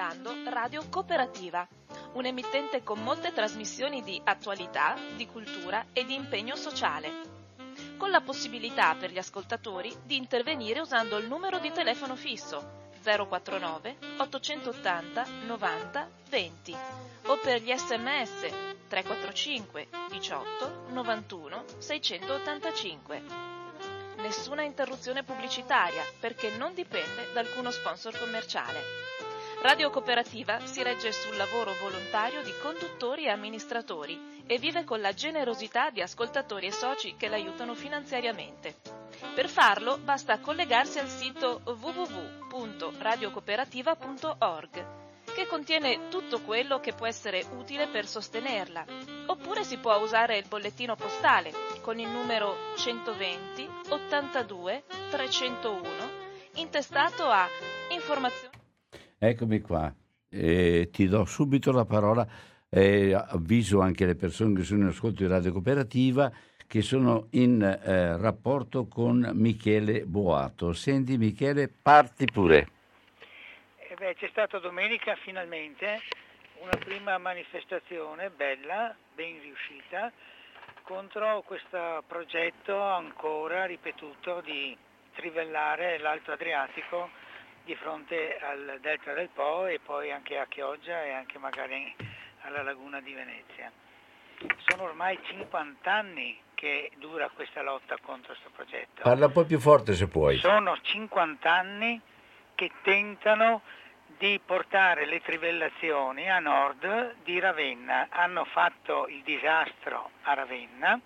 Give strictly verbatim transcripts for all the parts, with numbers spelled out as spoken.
ascoltando Radio Cooperativa, un emittente con molte trasmissioni di attualità, di cultura e di impegno sociale, con la possibilità per gli ascoltatori di intervenire usando il numero di telefono fisso zero quattro nove ottocentottanta novanta venti o per gli sms tre quattro cinque diciotto novantuno seicentottantacinque. Nessuna interruzione pubblicitaria perché non dipende da alcuno sponsor commerciale. Radio Cooperativa si regge sul lavoro volontario di conduttori e amministratori e vive con la generosità di ascoltatori e soci che l'aiutano finanziariamente. Per farlo basta collegarsi al sito w w w punto radiocooperativa punto org, che contiene tutto quello che può essere utile per sostenerla, oppure si può usare il bollettino postale con il numero centoventi ottantadue trecentouno intestato a informazioni. Eccomi qua, eh, ti do subito la parola, eh, avviso anche le persone che sono in ascolto di Radio Cooperativa che sono in eh, rapporto con Michele Boato. Senti Michele, parti pure. Eh beh, c'è stata domenica finalmente una prima manifestazione bella, ben riuscita, contro questo progetto ancora ripetuto di trivellare l'Alto Adriatico di fronte al Delta del Po e poi anche a Chioggia e anche magari alla Laguna di Venezia. Sono ormai cinquanta anni che dura questa lotta contro questo progetto. Parla un po' più forte se puoi. Sono cinquanta anni che tentano di portare le trivellazioni a nord di Ravenna. Hanno fatto il disastro a Ravenna,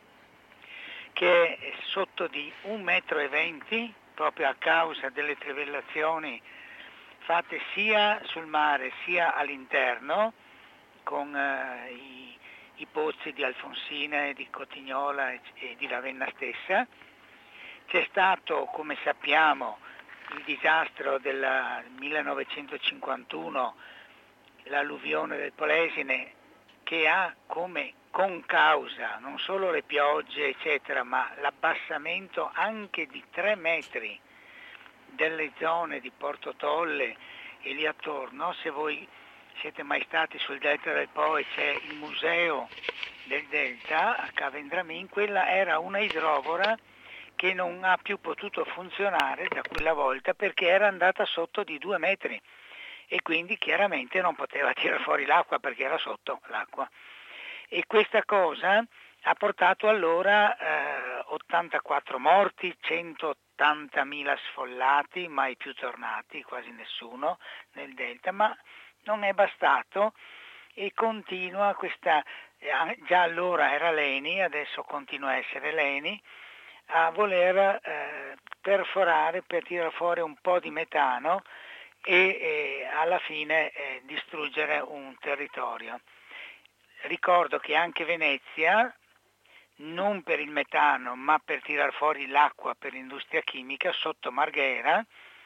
che è sotto di un metro e venti, proprio a causa delle trivellazioni fatte sia sul mare sia all'interno, con eh, i, i pozzi di Alfonsina e di Cotignola e, e di Ravenna stessa. C'è stato, come sappiamo, il disastro del millenovecentocinquantuno, l'alluvione del Polesine, che ha come concausa non solo le piogge eccetera, ma l'abbassamento anche di tre metri delle zone di Porto Tolle e lì attorno. Se voi siete mai stati sul Delta del Po e c'è il museo del Delta a Cavendramin, quella era una idrovora che non ha più potuto funzionare da quella volta perché era andata sotto di due metri e quindi chiaramente non poteva tirare fuori l'acqua perché era sotto l'acqua. E questa cosa ha portato allora eh, ottantaquattro morti, centottantamila sfollati, mai più tornati, quasi nessuno nel Delta, ma non è bastato e continua questa, eh, già allora era l'Eni, adesso continua a essere l'Eni, a voler eh, perforare per tirare fuori un po' di metano e eh, alla fine eh, distruggere un territorio. Ricordo che anche Venezia, non per il metano ma per tirar fuori l'acqua per l'industria chimica, sotto Marghera,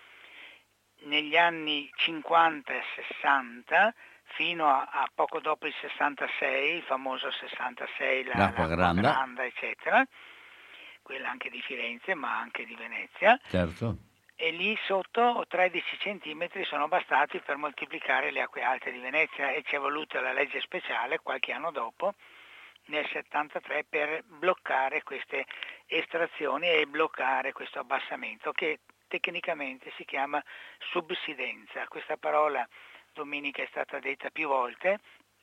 negli anni cinquanta e sessanta, fino a, a poco dopo il sessantasei, il famoso sessantasei, la, l'acqua, l'acqua grande, granda, eccetera, quella anche di Firenze ma anche di Venezia, certo. E lì sotto tredici centimetri sono bastati per moltiplicare le acque alte di Venezia e ci è voluta la legge speciale qualche anno dopo, nel settantatré, per bloccare queste estrazioni e bloccare questo abbassamento che tecnicamente si chiama subsidenza. Questa parola domenica è stata detta più volte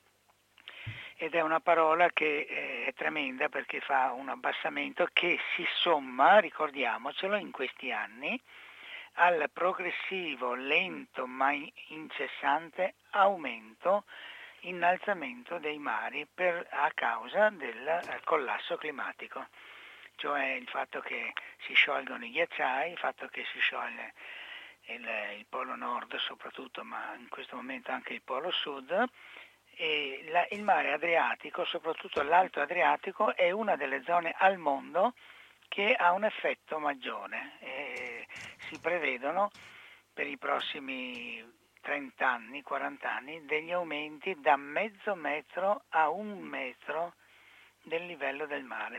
ed è una parola che eh, è tremenda perché fa un abbassamento che si somma, ricordiamocelo, in questi anni al progressivo, lento ma incessante aumento, innalzamento dei mari per, a causa del eh, collasso climatico, cioè il fatto che si sciolgono i ghiacciai, il fatto che si scioglie il, il polo nord soprattutto, ma in questo momento anche il polo sud. E la, il mare Adriatico, soprattutto l'Alto Adriatico, è una delle zone al mondo che ha un effetto maggiore. E si prevedono per i prossimi trenta anni, quaranta anni, degli aumenti da mezzo metro a un metro del livello del mare.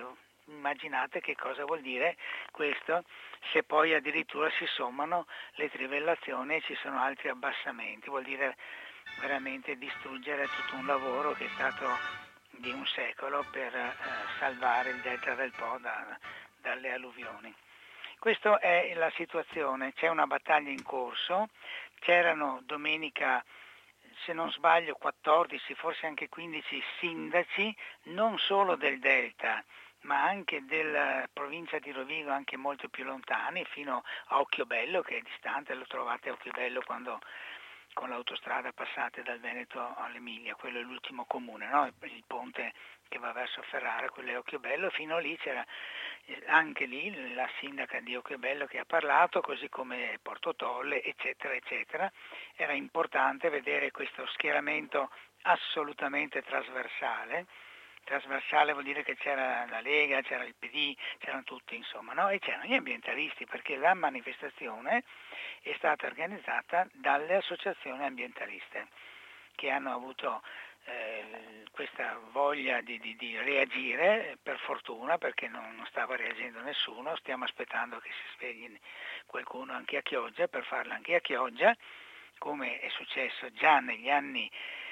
immaginate che cosa vuol dire questo, se poi addirittura si sommano le trivellazioni e ci sono altri abbassamenti, vuol dire veramente distruggere tutto un lavoro che è stato di un secolo per eh, salvare il delta del Po da, dalle alluvioni. Questa è la situazione, c'è una battaglia in corso, c'erano domenica, se non sbaglio, quattordici, forse anche quindici sindaci, non solo del delta, ma anche della provincia di Rovigo, anche molto più lontani, fino a Occhiobello, che è distante, lo trovate a Occhiobello quando con l'autostrada passate dal Veneto all'Emilia, quello è l'ultimo comune, no? Il ponte che va verso Ferrara, quello è Occhiobello, fino lì c'era anche lì la sindaca di Occhiobello che ha parlato, così come Porto Tolle, eccetera, eccetera. Era importante vedere questo schieramento assolutamente trasversale. Trasversale vuol dire che c'era la Lega, c'era il P D, c'erano tutti, insomma, no? E c'erano gli ambientalisti, perché la manifestazione è stata organizzata dalle associazioni ambientaliste che hanno avuto eh, questa voglia di, di, di reagire, per fortuna, perché non, non stava reagendo nessuno. Stiamo aspettando che si svegli qualcuno anche a Chioggia per farlo anche a Chioggia, come è successo già negli anni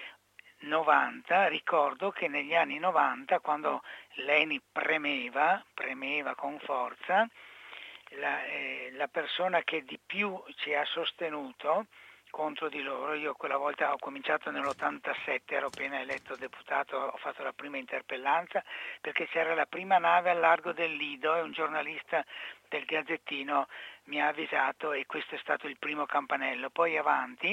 novanta. Ricordo che negli anni novanta, quando l'Eni premeva, premeva con forza, la, eh, la persona che di più ci ha sostenuto contro di loro, io quella volta ho cominciato nell'ottantasette, ero appena eletto deputato, ho fatto la prima interpellanza perché c'era la prima nave al largo del Lido e un giornalista del Gazzettino mi ha avvisato e questo è stato il primo campanello. Poi avanti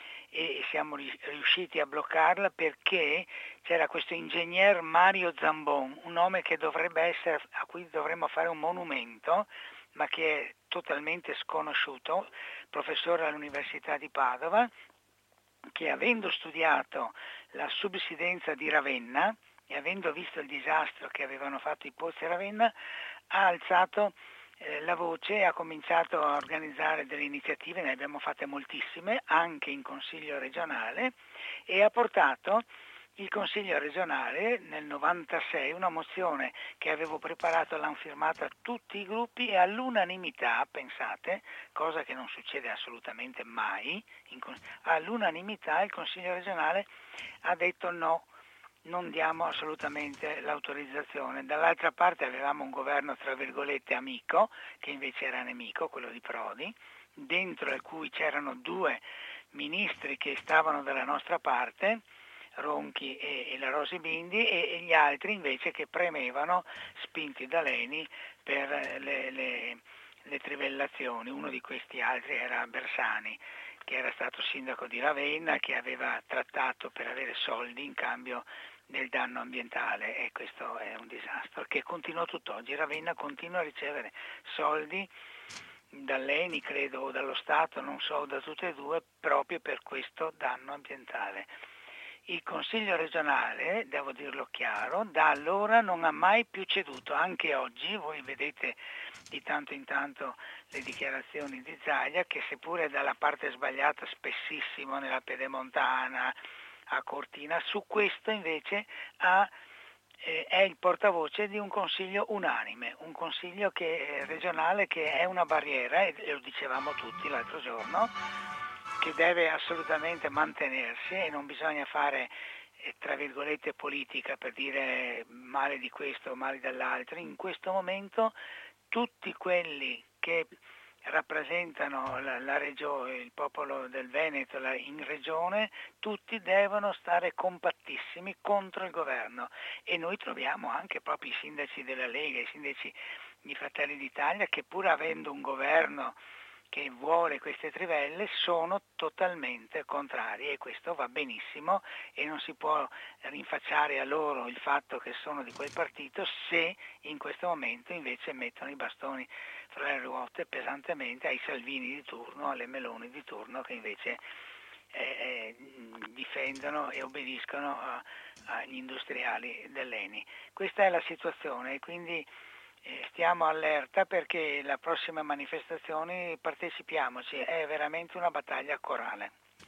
e siamo riusciti a bloccarla perché c'era questo ingegner Mario Zambon, un nome che dovrebbe essere, a cui dovremmo fare un monumento, ma che è totalmente sconosciuto, professore all'Università di Padova, che avendo studiato la subsidenza di Ravenna e avendo visto il disastro che avevano fatto i pozzi a Ravenna, ha alzato la voce e ha cominciato a organizzare delle iniziative, ne abbiamo fatte moltissime, anche in Consiglio regionale, e ha portato il Consiglio regionale nel novantasei una mozione che avevo preparato, l'hanno firmata tutti i gruppi e all'unanimità, pensate, cosa che non succede assolutamente mai, in, all'unanimità il Consiglio regionale ha detto no, non diamo assolutamente l'autorizzazione. Dall'altra parte avevamo un governo tra virgolette amico, che invece era nemico, quello di Prodi, dentro al cui c'erano due ministri che stavano dalla nostra parte, Ronchi e, e la Rosi Bindi, e, e gli altri invece che premevano, spinti da Leni, per le, le, le trivellazioni. Uno di questi altri era Bersani, che era stato sindaco di Ravenna, che aveva trattato per avere soldi in cambio del danno ambientale, e questo è un disastro che continua tutt'oggi. Ravenna continua a ricevere soldi dall'Eni, credo, o dallo Stato, non so, da tutte e due, proprio per questo danno ambientale. Il Consiglio regionale, devo dirlo chiaro, da allora non ha mai più ceduto. Anche oggi voi vedete di tanto in tanto le dichiarazioni di Zaia, che seppure dalla parte sbagliata spessissimo nella Pedemontana, a Cortina, su questo invece ha, eh, è il portavoce di un consiglio unanime, un consiglio che, eh, regionale che è una barriera, e lo dicevamo tutti l'altro giorno, che deve assolutamente mantenersi e non bisogna fare, eh, tra virgolette, politica per dire male di questo o male dall'altro. In questo momento tutti quelli che rappresentano la, la regione, il popolo del Veneto la, in regione, tutti devono stare compattissimi contro il governo, e noi troviamo anche proprio i sindaci della Lega, i sindaci di Fratelli d'Italia, che pur avendo un governo che vuole queste trivelle sono totalmente contrari, e questo va benissimo e non si può rinfacciare a loro il fatto che sono di quel partito se in questo momento invece mettono i bastoni fra le ruote pesantemente ai Salvini di turno, alle Meloni di turno, che invece eh, difendono e obbediscono a, agli industriali dell'Eni. Questa è la situazione, e quindi stiamo allerta perché la prossima manifestazione partecipiamoci, è veramente una battaglia corale.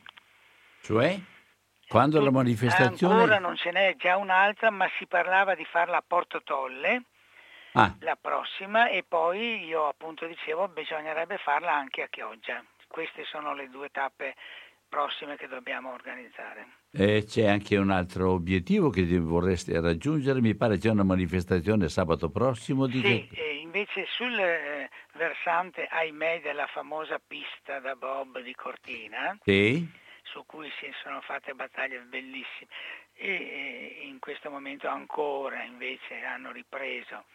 Cioè? Quando la manifestazione? Ancora non ce n'è, già un'altra, ma si parlava di farla a Porto Tolle, Ah. la prossima, e poi io appunto dicevo bisognerebbe farla anche a Chioggia. Queste sono le due tappe prossime che dobbiamo organizzare. E c'è anche un altro obiettivo che vorreste raggiungere, mi pare c'è una manifestazione sabato prossimo. Di Sì, che... e invece sul eh, versante, ahimè, della famosa pista da bob di Cortina, Sì? su cui si sono fatte battaglie bellissime, e, e in questo momento ancora invece hanno ripreso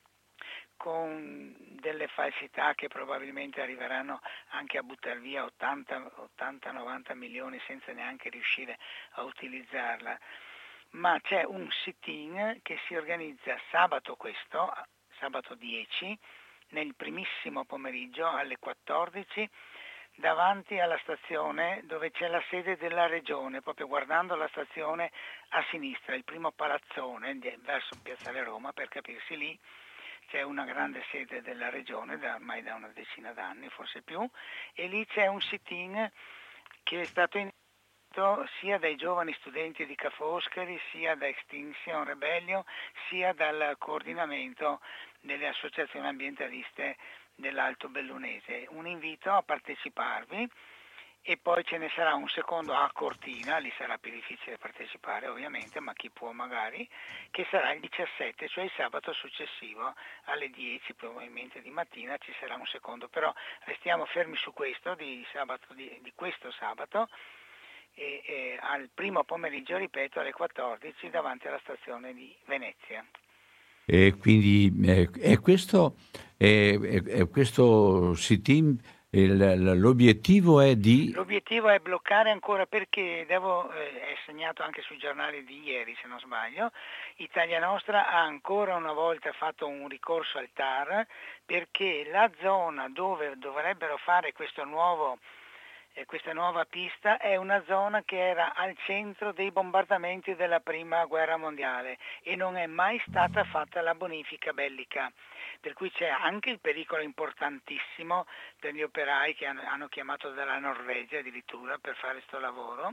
con delle falsità che probabilmente arriveranno anche a buttare via ottanta novanta milioni senza neanche riuscire a utilizzarla. Ma c'è un sit-in che si organizza sabato questo, sabato dieci, nel primissimo pomeriggio alle quattordici, davanti alla stazione dove c'è la sede della regione, proprio guardando la stazione a sinistra, il primo palazzone verso Piazzale Roma, per capirsi, lì c'è una grande sede della regione, da, ormai da una decina d'anni, forse più, e lì c'è un sit-in che è stato iniziato sia dai giovani studenti di Ca' Foscari, sia da Extinction Rebellion, sia dal coordinamento delle associazioni ambientaliste dell'Alto Bellunese. Un invito a parteciparvi. E poi ce ne sarà un secondo a Cortina, lì sarà più difficile partecipare ovviamente, ma chi può magari, che sarà il diciassette, cioè il sabato successivo alle dieci, probabilmente di mattina ci sarà un secondo, però restiamo fermi su questo di, sabato, di, di questo sabato, e, e al primo pomeriggio, ripeto, alle quattordici davanti alla stazione di Venezia. E quindi eh, è questo, è, è, è questo sit-in. Il, l'obiettivo è di... L'obiettivo è bloccare ancora, perché devo, eh, è segnato anche sui giornali di ieri se non sbaglio, Italia Nostra ha ancora una volta fatto un ricorso al T A R perché la zona dove dovrebbero fare questo nuovo eh, questa nuova pista è una zona che era al centro dei bombardamenti della prima guerra mondiale e non è mai stata fatta la bonifica bellica, per cui c'è anche il pericolo importantissimo per gli operai che hanno, hanno chiamato dalla Norvegia addirittura per fare questo lavoro,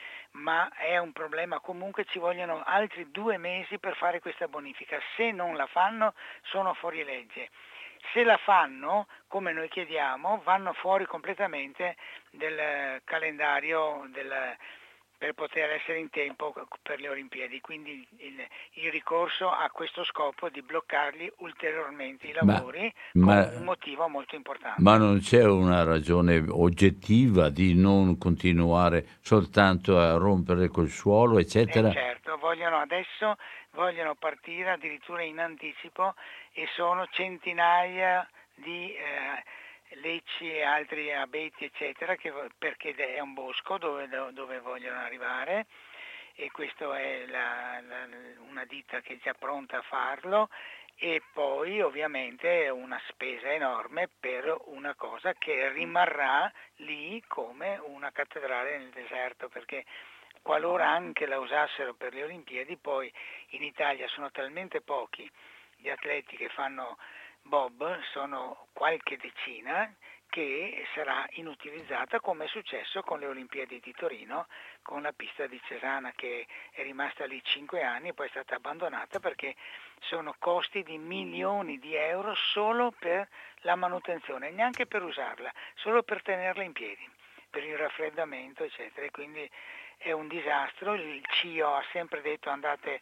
ma è un problema. Comunque ci vogliono altri due mesi per fare questa bonifica, se non la fanno sono fuori legge. Se la fanno, come noi chiediamo, vanno fuori completamente del calendario del, per poter essere in tempo per le Olimpiadi. Quindi il, il ricorso ha questo scopo di bloccarli ulteriormente i lavori, ma, con ma, un motivo molto importante. Ma non c'è una ragione oggettiva di non continuare soltanto a rompere col suolo, eccetera? Eh certo, vogliono adesso vogliono partire addirittura in anticipo e sono centinaia di eh, lecci e altri abeti eccetera, che, perché è un bosco dove, dove vogliono arrivare, e questa è la, la, una ditta che è già pronta a farlo, e poi ovviamente una spesa enorme per una cosa che rimarrà lì come una cattedrale nel deserto, perché qualora anche la usassero per le Olimpiadi, poi in Italia sono talmente pochi gli atleti che fanno bob, sono qualche decina, che sarà inutilizzata, come è successo con le Olimpiadi di Torino, con la pista di Cesana che è rimasta lì cinque anni e poi è stata abbandonata perché sono costi di milioni di euro solo per la manutenzione, neanche per usarla, solo per tenerla in piedi, per il raffreddamento eccetera, e quindi è un disastro. Il C I O ha sempre detto andate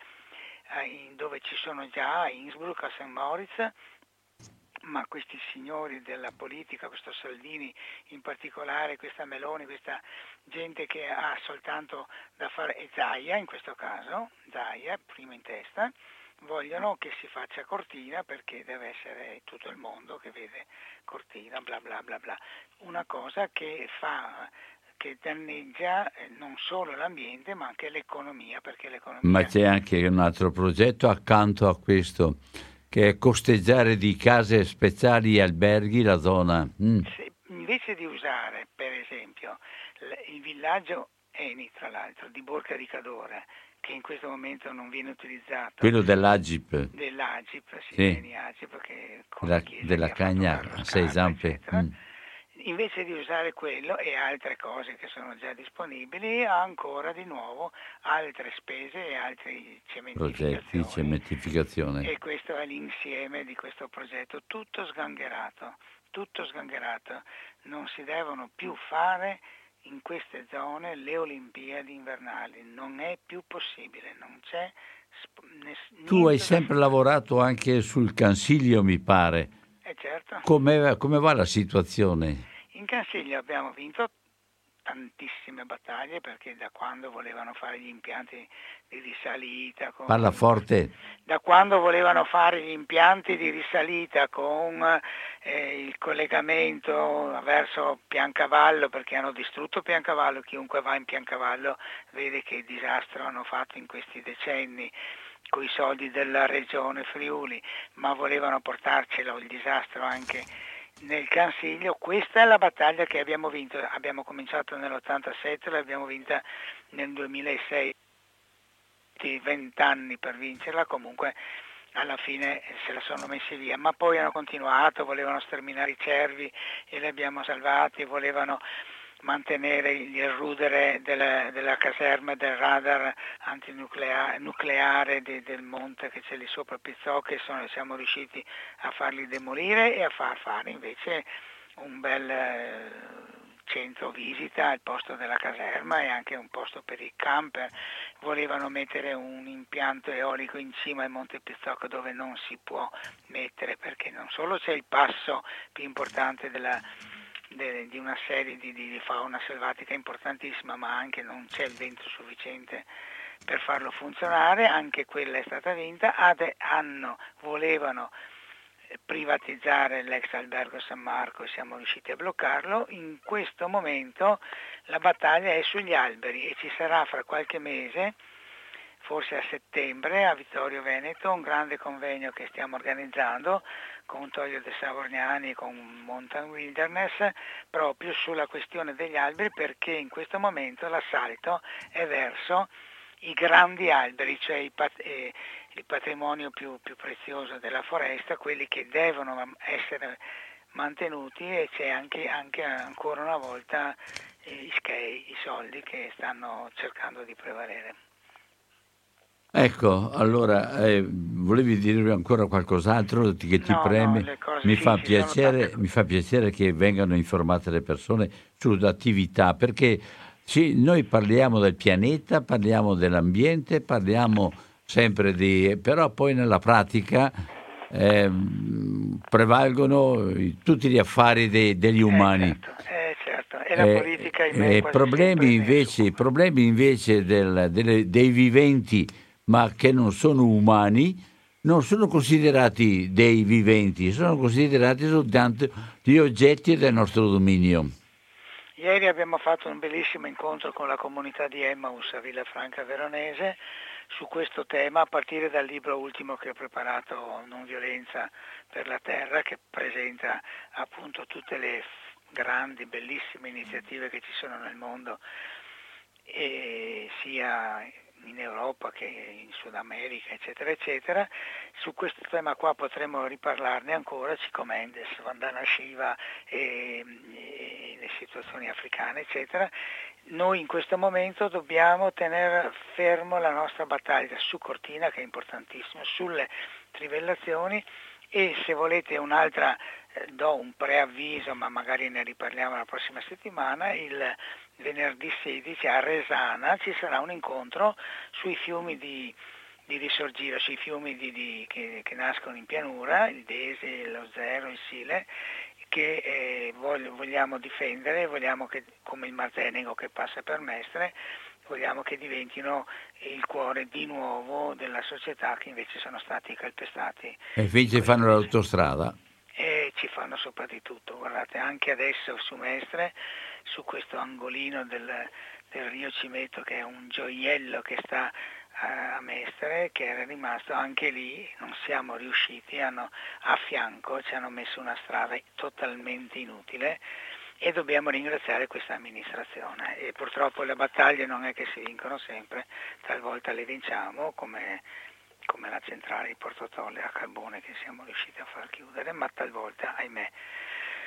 in dove ci sono già, a Innsbruck, a Saint Moritz, ma questi signori della politica, questo Salvini in particolare, questa Meloni, questa gente che ha soltanto da fare, e Zaia in questo caso, Zaia prima in testa, vogliono che si faccia Cortina perché deve essere tutto il mondo che vede Cortina, bla bla bla bla, una cosa che fa... che danneggia non solo l'ambiente ma anche l'economia, perché l'economia... Ma c'è anche un altro progetto accanto a questo, che è costeggiare di case speciali e alberghi la zona. Mm. Se, invece di usare per esempio il villaggio Eni, tra l'altro, di Borca di Cadore, che in questo momento non viene utilizzato, quello dell'Agip, dell'Agip, sì, sì. Eni Agip, che con la, la chiesa della che Cagna a sei zampe. Mm. invece di usare quello e altre cose che sono già disponibili, ha ancora di nuovo altre spese e altre Progetti, cementificazioni. cementificazione. E questo è l'insieme di questo progetto, tutto sgangherato, tutto sgangherato. Non si devono più fare in queste zone le Olimpiadi invernali, non è più possibile, non c'è sp- ness- Tu hai niente da sempre fare. lavorato anche sul Cansiglio, mi pare. Eh certo. Come, come va la situazione? In Cansiglio abbiamo vinto tantissime battaglie perché da quando volevano fare gli impianti di risalita con, Parla forte. da quando volevano fare gli impianti di risalita con eh, il collegamento verso Piancavallo, perché hanno distrutto Piancavallo, chiunque va in Piancavallo vede che disastro hanno fatto in questi decenni con i soldi della regione Friuli, ma volevano portarcelo il disastro anche nel Cansiglio. Questa è la battaglia che abbiamo vinto, abbiamo cominciato nell'ottantasette, l'abbiamo vinta nel duemilasei, vent'anni per vincerla, comunque alla fine se la sono messi via, ma poi hanno continuato, volevano sterminare i cervi e li abbiamo salvati, volevano mantenere il rudere della, della caserma del radar antinucleare nucleare de, del monte che c'è lì sopra Pizzocche, e sono, siamo riusciti a farli demolire e a far fare invece un bel eh, centro visita al posto della caserma e anche un posto per i camper. Volevano mettere un impianto eolico in cima al Monte Pizzocco dove non si può mettere, perché non solo c'è il passo più importante della di una serie di, di fauna selvatica importantissima, ma anche non c'è il vento sufficiente per farlo funzionare, anche quella è stata vinta. Ade, hanno, volevano privatizzare l'ex albergo San Marco e siamo riusciti a bloccarlo. In questo momento la battaglia è sugli alberi e ci sarà fra qualche mese, forse a settembre, a Vittorio Veneto, un grande convegno che stiamo organizzando con Toglio De Savorgnani e con Mountain Wilderness, proprio sulla questione degli alberi, perché in questo momento l'assalto è verso i grandi alberi, cioè i pat- eh, il patrimonio più, più prezioso della foresta, quelli che devono essere mantenuti, e c'è anche, anche ancora una volta eh, i S C E I, i soldi che stanno cercando di prevalere. Ecco, allora, eh, volevi dirmi ancora qualcos'altro che ti No, preme? no, le cose Mi sì, fa ci sono piacere, tante mi cose. fa piacere che vengano informate le persone sull'attività, perché sì, noi parliamo del pianeta, parliamo dell'ambiente, parliamo sempre di... però poi nella pratica ehm, prevalgono i- tutti gli affari dei- degli Eh umani. certo, eh certo, e la Eh, politica ahimè eh, quasi sempre problemi ne si invece, occupa. problemi invece del- delle- dei viventi, ma che non sono umani, non sono considerati dei viventi, sono considerati soltanto di oggetti del nostro dominio. Ieri abbiamo fatto un bellissimo incontro con la comunità di Emmaus a Villafranca Veronese su questo tema, a partire dal libro ultimo che ho preparato, Non violenza per la terra, che presenta appunto tutte le grandi, bellissime iniziative che ci sono nel mondo, e sia in Europa che in Sud America, eccetera, eccetera. Su questo tema qua potremo riparlarne ancora, Chico Mendes, Vandana Shiva e, e le situazioni africane, eccetera. Noi in questo momento dobbiamo tenere fermo la nostra battaglia su Cortina, che è importantissima, sulle trivellazioni, e se volete un'altra, eh, do un preavviso, ma magari ne riparliamo la prossima settimana, il venerdì sedici a Resana ci sarà un incontro sui fiumi di, di risorgire, sui fiumi di, di, che, che nascono in pianura, il Dese, lo Zero, il Sile, che eh, vogliamo difendere, vogliamo che, come il Marzenego che passa per Mestre, vogliamo che diventino il cuore di nuovo della società, che invece sono stati calpestati. E invece fanno l'autostrada? E ci fanno sopra di tutto, guardate, anche adesso su Mestre, su questo angolino del, del Rio Cimeto, che è un gioiello che sta a Mestre, che era rimasto anche lì, non siamo riusciti, hanno, a fianco ci hanno messo una strada totalmente inutile, e dobbiamo ringraziare questa amministrazione. E purtroppo le battaglie non è che si vincono sempre, talvolta le vinciamo, come, come la centrale di Porto Tolle a carbone che siamo riusciti a far chiudere, ma talvolta, ahimè,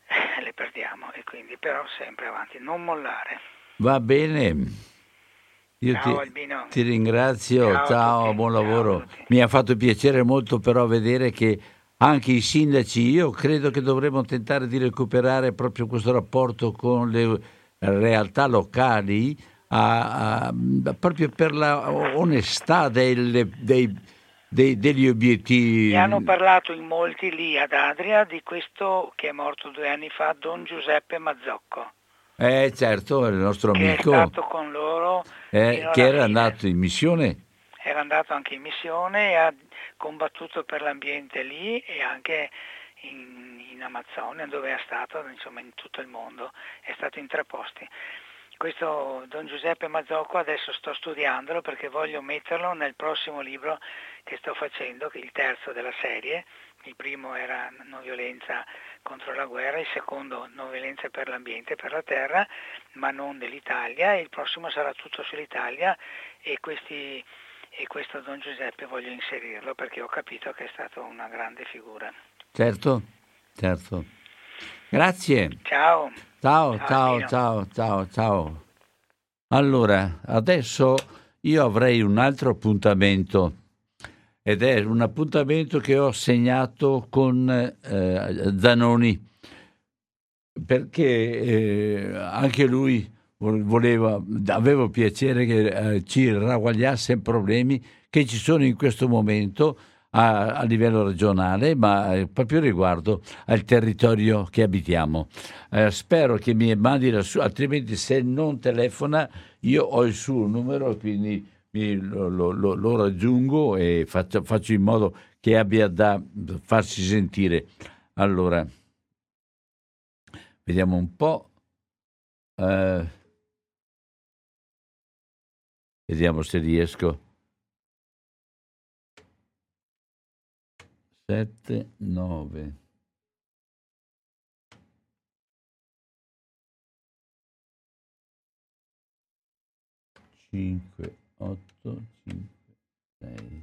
eh, le perdiamo, e quindi però sempre avanti, non mollare. Va bene. Io Ciao ti, Albino. ti ringrazio, Ciao a ciao, tutti. buon Ciao a lavoro. tutti. Mi ha fatto piacere molto però vedere che anche i sindaci, io credo che dovremmo tentare di recuperare proprio questo rapporto con le realtà locali, a- a- proprio per la onestà delle- dei, dei- degli Mi hanno obiettivi. parlato in molti lì ad Adria di questo che è morto due anni fa, Don Giuseppe Mazzocco, Eh certo, è il nostro che è amico, stato con loro eh, fino che alla era fine. andato in missione. Era andato anche in missione e ha combattuto per l'ambiente lì e anche in, in Amazzonia, dove è stato, insomma in tutto il mondo, è stato in tre posti. Questo Don Giuseppe Mazzocco adesso sto studiandolo perché voglio metterlo nel prossimo libro che sto facendo, che è il terzo della serie. Il primo era non violenza contro la guerra, il secondo non violenza per l'ambiente, per la terra, ma non dell'Italia, e il prossimo sarà tutto sull'Italia, e questi e questo Don Giuseppe voglio inserirlo perché ho capito che è stato una grande figura. Certo, certo. Grazie. Ciao. Ciao, Ciao ciao, Albino. ciao, ciao, ciao. Allora, adesso io avrei un altro appuntamento ed è un appuntamento che ho segnato con eh, Zanoni, perché eh, anche lui vo- voleva, avevo piacere che eh, ci ragguagliasse i problemi che ci sono in questo momento a, a livello regionale, ma eh, proprio riguardo al territorio che abitiamo. Eh, spero che mi mandi la sua, altrimenti se non telefona io ho il suo numero, quindi mi- lo, lo- lo- lo raggiungo e faccio, faccio in modo che abbia da farsi sentire. Allora, vediamo un po'. eh, vediamo se riesco. sette, nove. cinque, otto, cinque, sei.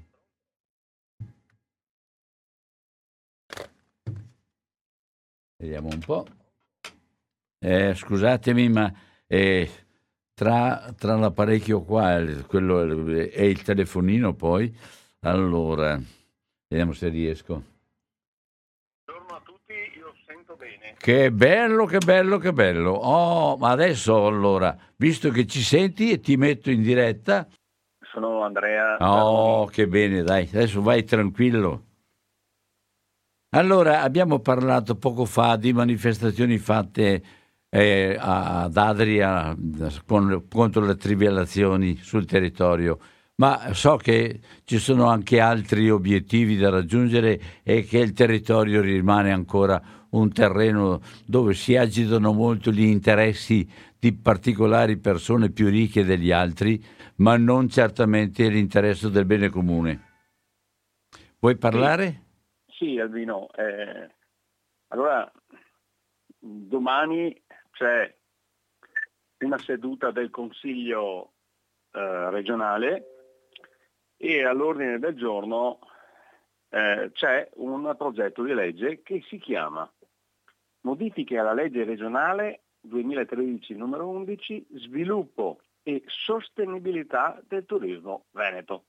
Vediamo un po'. Eh, scusatemi, ma eh, tra, tra l'apparecchio qua e quello e il telefonino poi, allora, vediamo se riesco. Buongiorno a tutti, io sento bene. Che bello, che bello, che bello. Oh, ma adesso allora, visto che ci senti e ti metto in diretta. Sono Andrea Oh, Zanoni. che bene, dai, adesso vai tranquillo. Allora, abbiamo parlato poco fa di manifestazioni fatte eh, ad Adria con- contro le trivellazioni sul territorio, ma so che ci sono anche altri obiettivi da raggiungere e che il territorio rimane ancora un terreno dove si agitano molto gli interessi di particolari persone più ricche degli altri, ma non certamente l'interesse del bene comune. Vuoi parlare? Sì, Albino. eh, allora, domani c'è una seduta del Consiglio eh, regionale e all'ordine del giorno eh, c'è un progetto di legge che si chiama Modifiche alla legge regionale duemilatredici numero undici, sviluppo e sostenibilità del turismo veneto.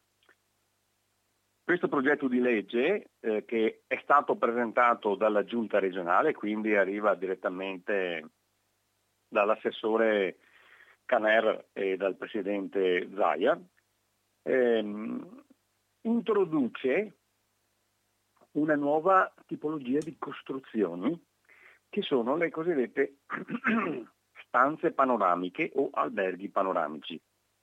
Questo progetto di legge, eh, che è stato presentato dalla giunta regionale, quindi arriva direttamente dall'assessore Caner e dal presidente Zaia, ehm, introduce una nuova tipologia di costruzioni che sono le cosiddette stanze panoramiche o alberghi panoramici.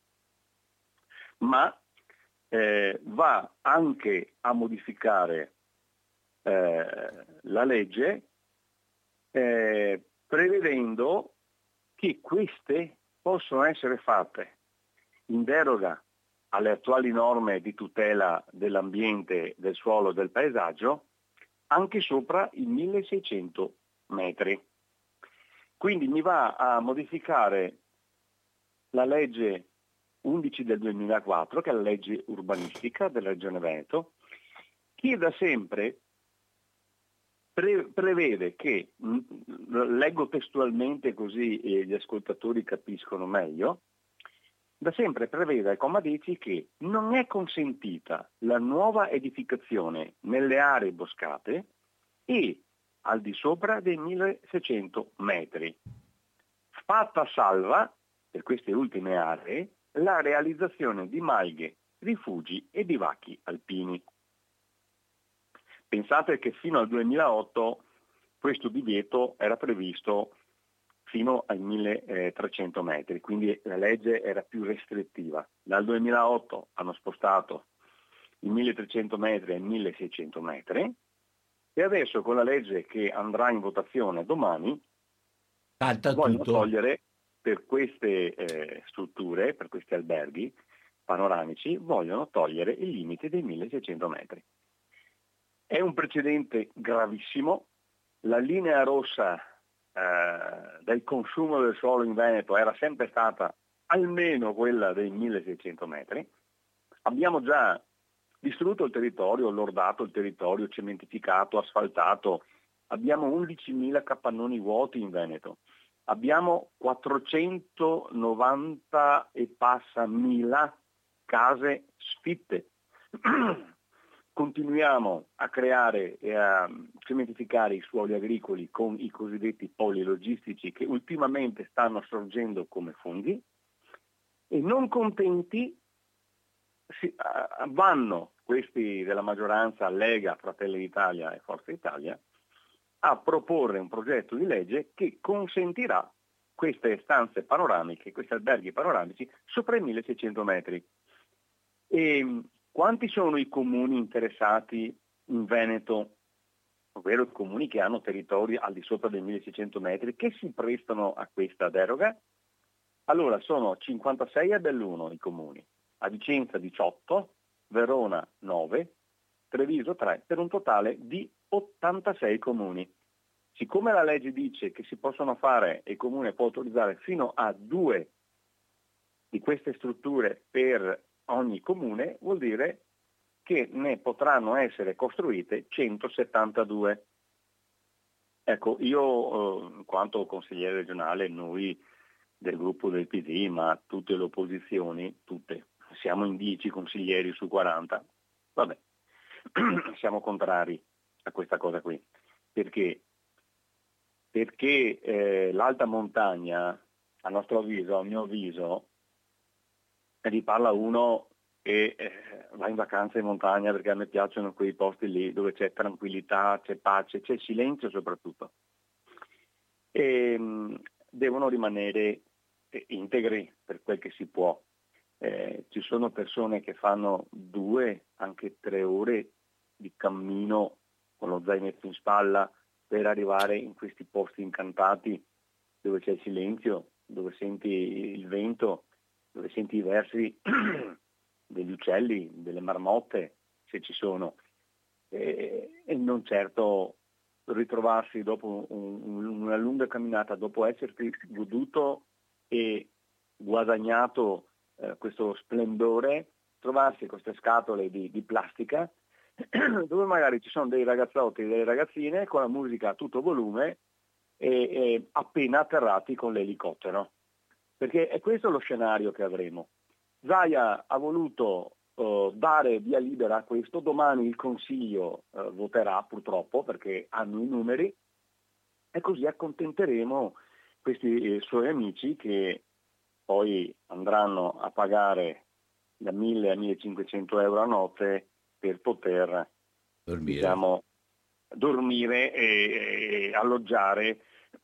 Ma Eh, va anche a modificare eh, la legge eh, prevedendo che queste possono essere fatte in deroga alle attuali norme di tutela dell'ambiente, del suolo e del paesaggio anche sopra i milleseicento metri. Quindi mi va a modificare la legge undici del duemilaquattro, che è la legge urbanistica della Regione Veneto, che da sempre pre- prevede che, mh, leggo testualmente così eh, gli ascoltatori capiscono meglio, da sempre prevede al comma dieci che non è consentita la nuova edificazione nelle aree boscate e al di sopra dei milleseicento metri, fatta salva, per queste ultime aree, la realizzazione di malghe, rifugi e bivacchi alpini. Pensate che fino al duemilaotto questo divieto era previsto fino ai milletrecento metri, quindi la legge era più restrittiva. Dal duemilaotto hanno spostato i milletrecento metri ai milleseicento metri e adesso con la legge che andrà in votazione domani Salta vogliono tutto. togliere per queste eh, strutture, per questi alberghi panoramici, vogliono togliere il limite dei milleseicento metri. È un precedente gravissimo. La linea rossa eh, del consumo del suolo in Veneto era sempre stata almeno quella dei milleseicento metri. Abbiamo già distrutto il territorio, lordato il territorio, cementificato, asfaltato. Abbiamo undicimila capannoni vuoti in Veneto. Abbiamo quattrocentonovanta e passa mila case sfitte. Continuiamo a creare e a cementificare i suoli agricoli con i cosiddetti poli logistici che ultimamente stanno sorgendo come funghi e non contenti si, uh, vanno questi della maggioranza Lega, Fratelli d'Italia e Forza Italia a proporre un progetto di legge che consentirà queste stanze panoramiche, questi alberghi panoramici sopra i milleseicento metri. E quanti sono i comuni interessati in Veneto, ovvero i comuni che hanno territori al di sopra dei milleseicento metri, che si prestano a questa deroga? Allora sono cinquantasei a Belluno i comuni, a Vicenza diciotto, Verona nove, Treviso tre, per un totale di ottantasei comuni. Siccome la legge dice che si possono fare e il comune può autorizzare fino a due di queste strutture per ogni comune, vuol dire che ne potranno essere costruite centosettantadue. Ecco, io eh, in quanto consigliere regionale, noi del gruppo del P D, ma tutte le opposizioni, tutte, siamo in dieci consiglieri su quaranta, vabbè, siamo contrari a questa cosa qui. Perché? Perché eh, l'alta montagna, a nostro avviso, a mio avviso, e vi parla uno che eh, va in vacanza in montagna, perché a me piacciono quei posti lì dove c'è tranquillità, c'è pace, c'è silenzio soprattutto. E mh, devono rimanere eh, integri per quel che si può. Eh, ci sono persone che fanno due, anche tre ore di cammino con lo zainetto in spalla per arrivare in questi posti incantati dove c'è il silenzio, dove senti il vento, dove senti i versi degli uccelli, delle marmotte, se ci sono, e, e non certo ritrovarsi dopo un, una lunga camminata, dopo esserti goduto e guadagnato eh, questo splendore, trovarsi queste scatole di, di plastica dove magari ci sono dei ragazzotti e delle ragazzine con la musica a tutto volume e, e appena atterrati con l'elicottero. Perché è questo lo scenario che avremo. Zaia ha voluto uh, dare via libera a questo, domani il Consiglio uh, voterà purtroppo perché hanno i numeri e così accontenteremo questi eh, suoi amici che poi andranno a pagare da mille a millecinquecento euro a notte per poter Dormire, diciamo, dormire e, e alloggiare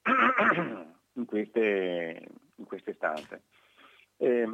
in queste, in queste stanze. Eh,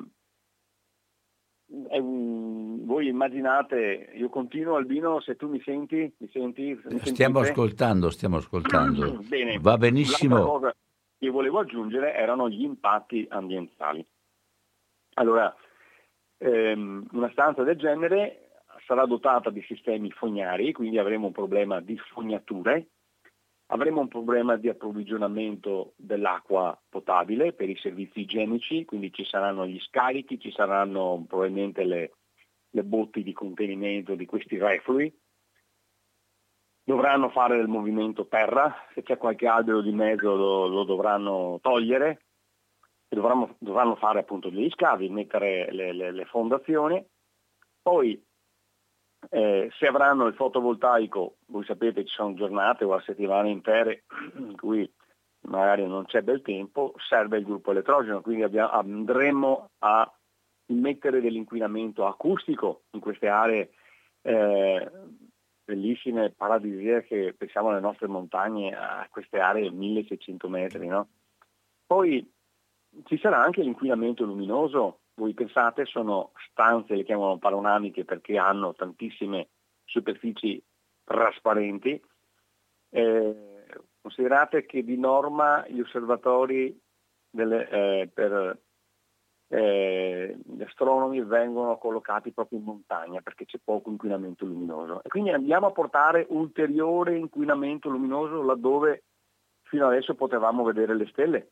è un, voi immaginate, io continuo Albino, se tu mi senti, mi senti? Mi stiamo sentite? ascoltando, stiamo ascoltando. Bene. Va benissimo. L'altra cosa che volevo aggiungere erano gli impatti ambientali. Allora, ehm, una stanza del genere sarà dotata di sistemi fognari, quindi avremo un problema di fognature, avremo un problema di approvvigionamento dell'acqua potabile per i servizi igienici, quindi ci saranno gli scarichi, ci saranno probabilmente le, le botti di contenimento di questi reflui. dovranno fare del movimento terra, se c'è qualche albero di mezzo lo, lo dovranno togliere, e dovranno, dovranno fare appunto degli scavi, mettere le, le, le fondazioni. Poi eh, se avranno il fotovoltaico, voi sapete ci sono giornate o settimane intere in cui magari non c'è bel tempo, serve il gruppo elettrogeno, quindi abbiamo, andremo a mettere dell'inquinamento acustico in queste aree eh, bellissime, paradisiache, pensiamo alle nostre montagne, a queste aree milleseicento metri, no? Poi ci sarà anche l'inquinamento luminoso. Voi pensate, sono stanze, le chiamano panoramiche perché hanno tantissime superfici trasparenti. Eh, considerate che di norma gli osservatori delle, eh, per eh, gli astronomi vengono collocati proprio in montagna perché c'è poco inquinamento luminoso. E quindi andiamo a portare ulteriore inquinamento luminoso laddove fino adesso potevamo vedere le stelle.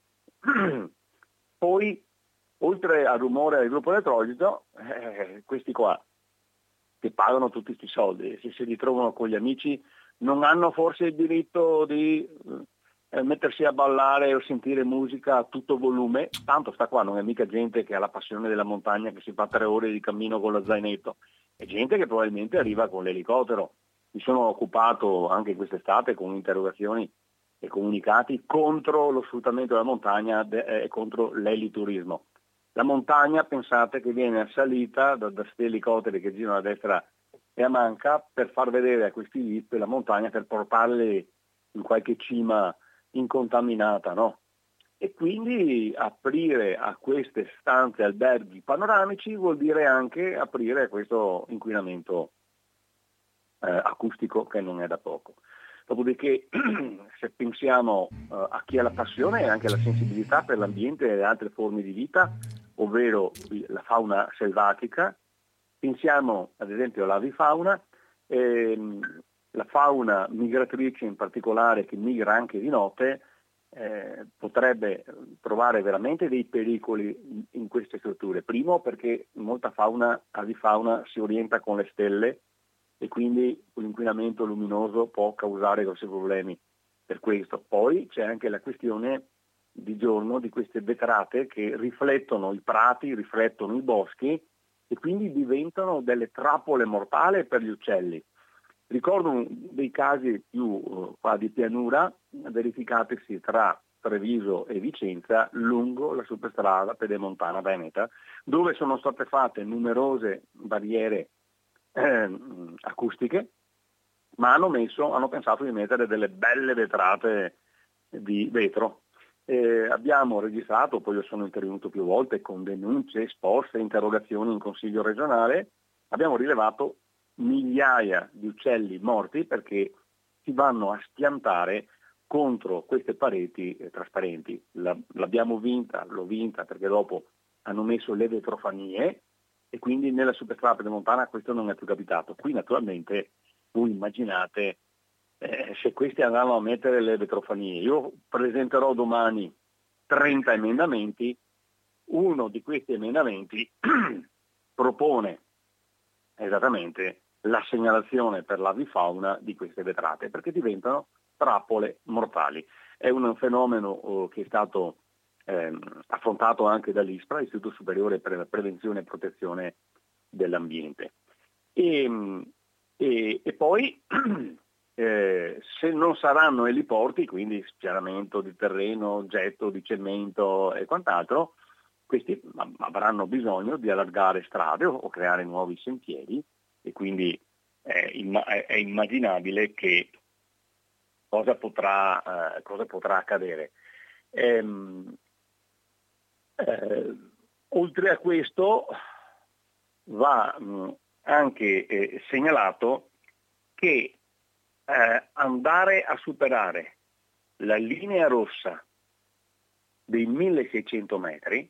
Poi, oltre al rumore del gruppo elettrogeno, eh, questi qua, che pagano tutti questi soldi, se si ritrovano con gli amici, non hanno forse il diritto di eh, mettersi a ballare o sentire musica a tutto volume? Tanto sta qua non è mica gente che ha la passione della montagna, che si fa tre ore di cammino con lo zainetto, è gente che probabilmente arriva con l'elicottero. Mi sono occupato anche quest'estate con interrogazioni e comunicati contro lo sfruttamento della montagna e contro l'eliturismo. La montagna, pensate che viene assalita da questi elicotteri che girano a destra e a manca per far vedere a questi V I P la montagna, per portarli in qualche cima incontaminata, no? E quindi aprire a queste stanze, alberghi panoramici vuol dire anche aprire a questo inquinamento eh, acustico che non è da poco. Dopodiché, se pensiamo uh, a chi ha la passione e anche la sensibilità per l'ambiente e le altre forme di vita, ovvero la fauna selvatica, pensiamo ad esempio all'avifauna, ehm, la fauna migratrice in particolare che migra anche di notte, eh, potrebbe trovare veramente dei pericoli in queste strutture. Primo perché molta fauna avifauna si orienta con le stelle, e quindi l'inquinamento luminoso può causare grossi problemi per questo. Poi c'è anche la questione di giorno di queste vetrate che riflettono i prati, riflettono i boschi e quindi diventano delle trappole mortali per gli uccelli. Ricordo dei casi più uh, qua di pianura verificatisi tra Treviso e Vicenza lungo la superstrada pedemontana veneta, dove sono state fatte numerose barriere Eh, acustiche, ma hanno messo, hanno pensato di mettere delle belle vetrate di vetro. Eh, abbiamo registrato, poi io sono intervenuto più volte con denunce, esposte, interrogazioni in consiglio regionale, abbiamo rilevato migliaia di uccelli morti perché si vanno a schiantare contro queste pareti eh, trasparenti. La, l'abbiamo vinta, l'ho vinta perché dopo hanno messo le vetrofanie, e quindi nella superstrada pedemontana questo non è più capitato. Qui naturalmente voi immaginate eh, se questi andranno a mettere le vetrofanie. Io presenterò domani trenta emendamenti, uno di questi emendamenti propone esattamente la segnalazione per l'avifauna di queste vetrate, perché diventano trappole mortali. È un fenomeno oh, che è stato Eh, affrontato anche dall'ISPRA, Istituto Superiore per la Prevenzione e Protezione dell'Ambiente. E, e, e poi eh, se non saranno eliporti, quindi spianamento di terreno, getto di cemento e quant'altro, questi avranno bisogno di allargare strade o, o creare nuovi sentieri, e quindi è, è, è immaginabile che cosa potrà, eh, cosa potrà accadere. Ehm, Eh, oltre a questo va mh, anche eh, segnalato che eh, andare a superare la linea rossa dei milleseicento metri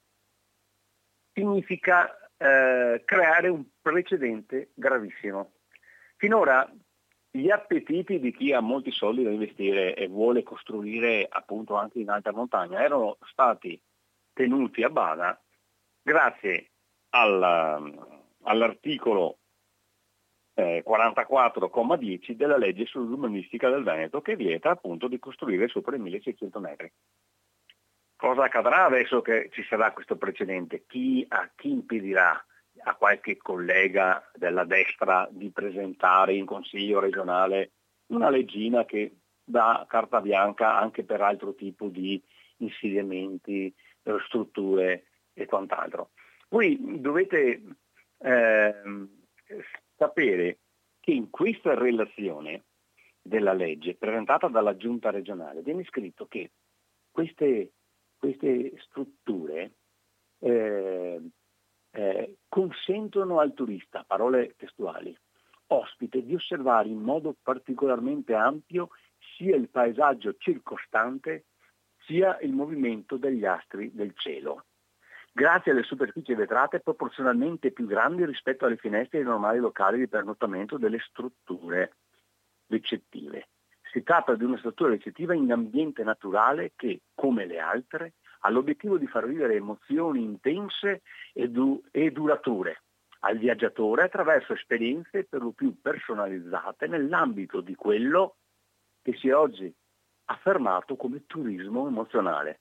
significa eh, creare un precedente gravissimo. Finora gli appetiti di chi ha molti soldi da investire e vuole costruire appunto anche in alta montagna erano stati tenuti a bada grazie alla, all'articolo eh, quarantaquattro comma dieci della legge sull'urbanistica del Veneto, che vieta appunto di costruire sopra i milleseicento metri. Cosa accadrà adesso che ci sarà questo precedente? Chi, a chi impedirà a qualche collega della destra di presentare in Consiglio regionale una leggina che dà carta bianca anche per altro tipo di insediamenti, strutture e quant'altro? Voi dovete eh, sapere che in questa relazione della legge presentata dalla Giunta regionale viene scritto che queste, queste strutture eh, eh, consentono al turista, parole testuali, ospite, di osservare in modo particolarmente ampio sia il paesaggio circostante sia il movimento degli astri del cielo, grazie alle superfici vetrate proporzionalmente più grandi rispetto alle finestre dei normali locali di pernottamento delle strutture ricettive. Si tratta di una struttura ricettiva in ambiente naturale che, come le altre, ha l'obiettivo di far vivere emozioni intense e, du- e durature al viaggiatore attraverso esperienze per lo più personalizzate nell'ambito di quello che si è oggi affermato come turismo emozionale.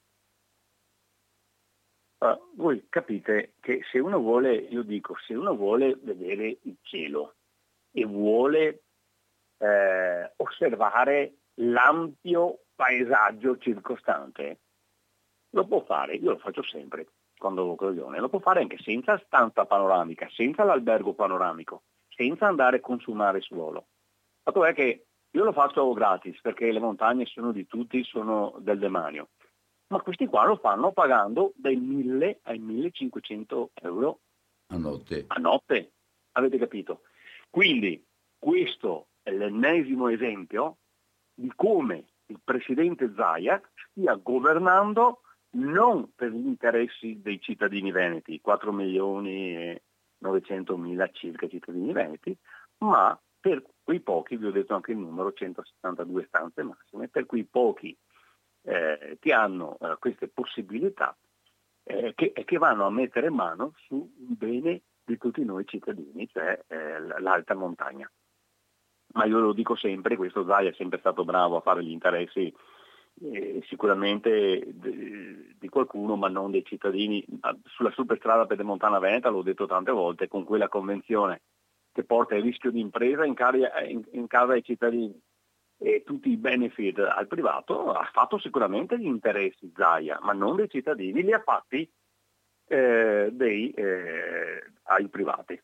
Uh, voi capite che se uno vuole, io dico, se uno vuole vedere il cielo e vuole eh, osservare l'ampio paesaggio circostante, lo può fare, io lo faccio sempre quando ho occasione, lo può fare anche senza stanza panoramica, senza l'albergo panoramico, senza andare a consumare suolo. Fatto è che io lo faccio gratis perché le montagne sono di tutti, sono del demanio. Ma questi qua lo fanno pagando dai mille ai millecinquecento euro a notte. A notte, avete capito? Quindi questo è l'ennesimo esempio di come il presidente Zaia stia governando non per gli interessi dei cittadini veneti, quattro milioni e novecentomila circa cittadini veneti, ma per quei pochi, vi ho detto anche il numero, centosettantadue stanze massime, per quei pochi eh, che hanno eh, queste possibilità eh, che, che vanno a mettere mano su un bene di tutti noi cittadini, cioè eh, l'alta montagna. Ma io lo dico sempre, questo Zaia è sempre stato bravo a fare gli interessi eh, sicuramente di, di qualcuno, ma non dei cittadini. Sulla superstrada pedemontana veneta, l'ho detto tante volte, con quella convenzione che porta il rischio di impresa in, caria, in, in casa ai cittadini e tutti i benefit al privato, ha fatto sicuramente gli interessi Zaia, ma non dei cittadini, li ha fatti eh, dei, eh, ai privati.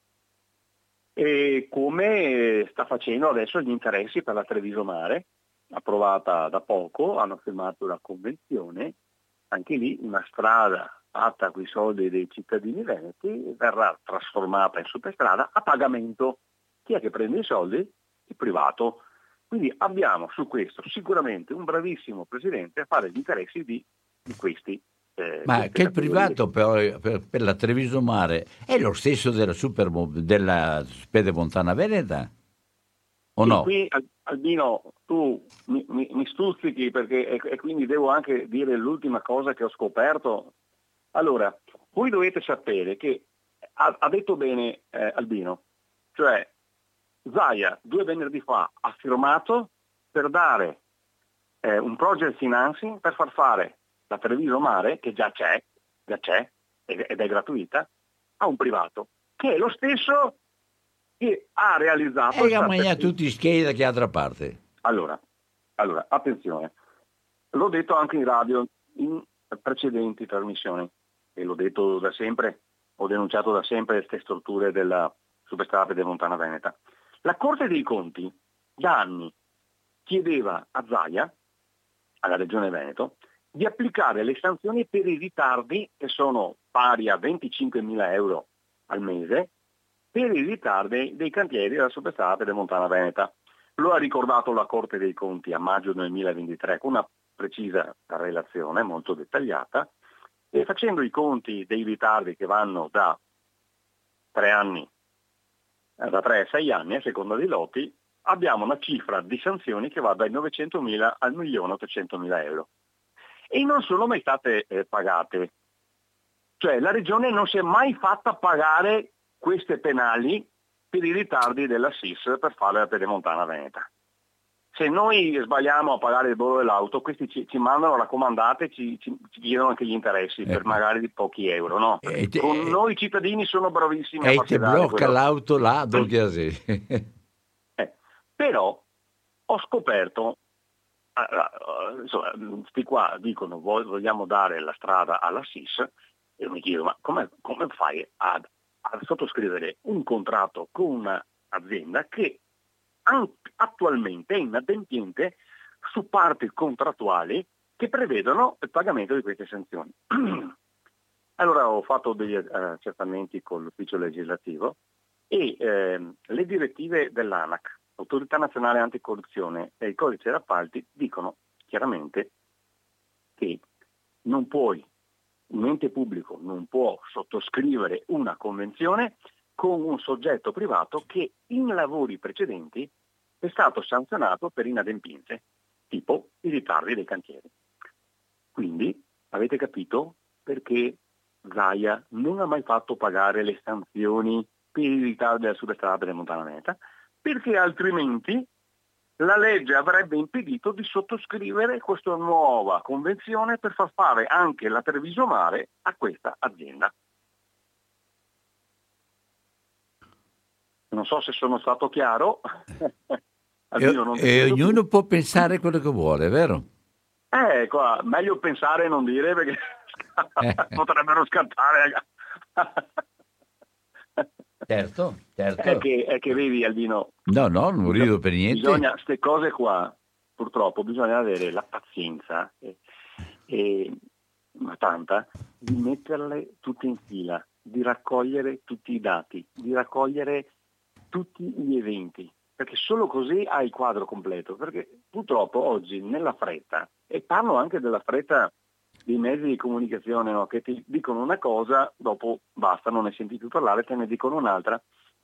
E come sta facendo adesso gli interessi per la Treviso Mare, approvata da poco, hanno firmato una convenzione, anche lì una strada fatta con i soldi dei cittadini veneti verrà trasformata in superstrada a pagamento. Chi è che prende i soldi? Il privato. Quindi abbiamo su questo sicuramente un bravissimo presidente a fare gli interessi di, di questi. Eh, Ma che il privato per, per, per la Treviso Mare è lo stesso della, super, della pedemontana veneta? O sì, no? Qui Albino tu mi, mi, mi stuzzichi perché e, e quindi devo anche dire l'ultima cosa che ho scoperto. Allora, voi dovete sapere che ha, ha detto bene eh, Albino, cioè Zaia due venerdì fa ha firmato per dare eh, un project financing per far fare la Treviso Mare, che già c'è, già c'è ed è gratuita, a un privato, che è lo stesso che ha realizzato... E ha mangiato tutti scheda che altra parte. Allora, allora, attenzione, l'ho detto anche in radio in precedenti trasmissioni, e l'ho detto da sempre, ho denunciato da sempre queste strutture della superstrada pedemontana veneta. La Corte dei Conti da anni chiedeva a Zaia, alla Regione Veneto, di applicare le sanzioni per i ritardi, che sono pari a venticinquemila euro al mese, per i ritardi dei cantieri della superstrada pedemontana veneta. Lo ha ricordato la Corte dei Conti a maggio duemilaventitré con una precisa relazione molto dettagliata, e facendo i conti dei ritardi che vanno da tre anni, da tre a sei anni a seconda dei lotti, abbiamo una cifra di sanzioni che va dai novecentomila al milione ottocentomila euro. E non sono mai state eh, pagate. Cioè la Regione non si è mai fatta pagare queste penali per i ritardi della S I S per fare la pedemontana veneta. Se noi sbagliamo a pagare il bollo dell'auto, questi ci, ci mandano raccomandate, ci, ci, ci chiedono anche gli interessi eh. per magari di pochi euro, no? E te, Con noi i cittadini sono bravissimi e a farsi ti dare blocca quello. l'auto là dove eh. Però ho scoperto, insomma, sti qua dicono vogliamo dare la strada alla S I S, e io mi chiedo ma come, come fai a, a sottoscrivere un contratto con un'azienda che attualmente è inadempiente su parti contrattuali che prevedono il pagamento di queste sanzioni. Allora ho fatto degli accertamenti con l'ufficio legislativo e eh, le direttive dell'ANAC, Autorità Nazionale Anticorruzione, e il Codice degli Appalti dicono chiaramente che non puoi, un ente pubblico non può sottoscrivere una convenzione con un soggetto privato che in lavori precedenti è stato sanzionato per inadempienze, tipo i ritardi dei cantieri. Quindi avete capito perché Zaia non ha mai fatto pagare le sanzioni per i ritardi della superstrada pedemontana veneta, perché altrimenti la legge avrebbe impedito di sottoscrivere questa nuova convenzione per far fare anche la Treviso Mare a questa azienda. Non so se sono stato chiaro. e, non e ognuno più. Può pensare quello che vuole, vero? Eh, qua, meglio pensare e non dire perché potrebbero scattare. Certo, certo. È che, è che vedi, Albino. No, no, non rido per niente. Bisogna, queste cose qua, purtroppo, bisogna avere la pazienza, e, e, ma tanta, di metterle tutte in fila, di raccogliere tutti i dati, di raccogliere tutti gli eventi, perché solo così hai il quadro completo, perché purtroppo oggi nella fretta, e parlo anche della fretta dei mezzi di comunicazione, no? Che ti dicono una cosa, dopo basta, non ne senti più parlare, te ne dicono un'altra.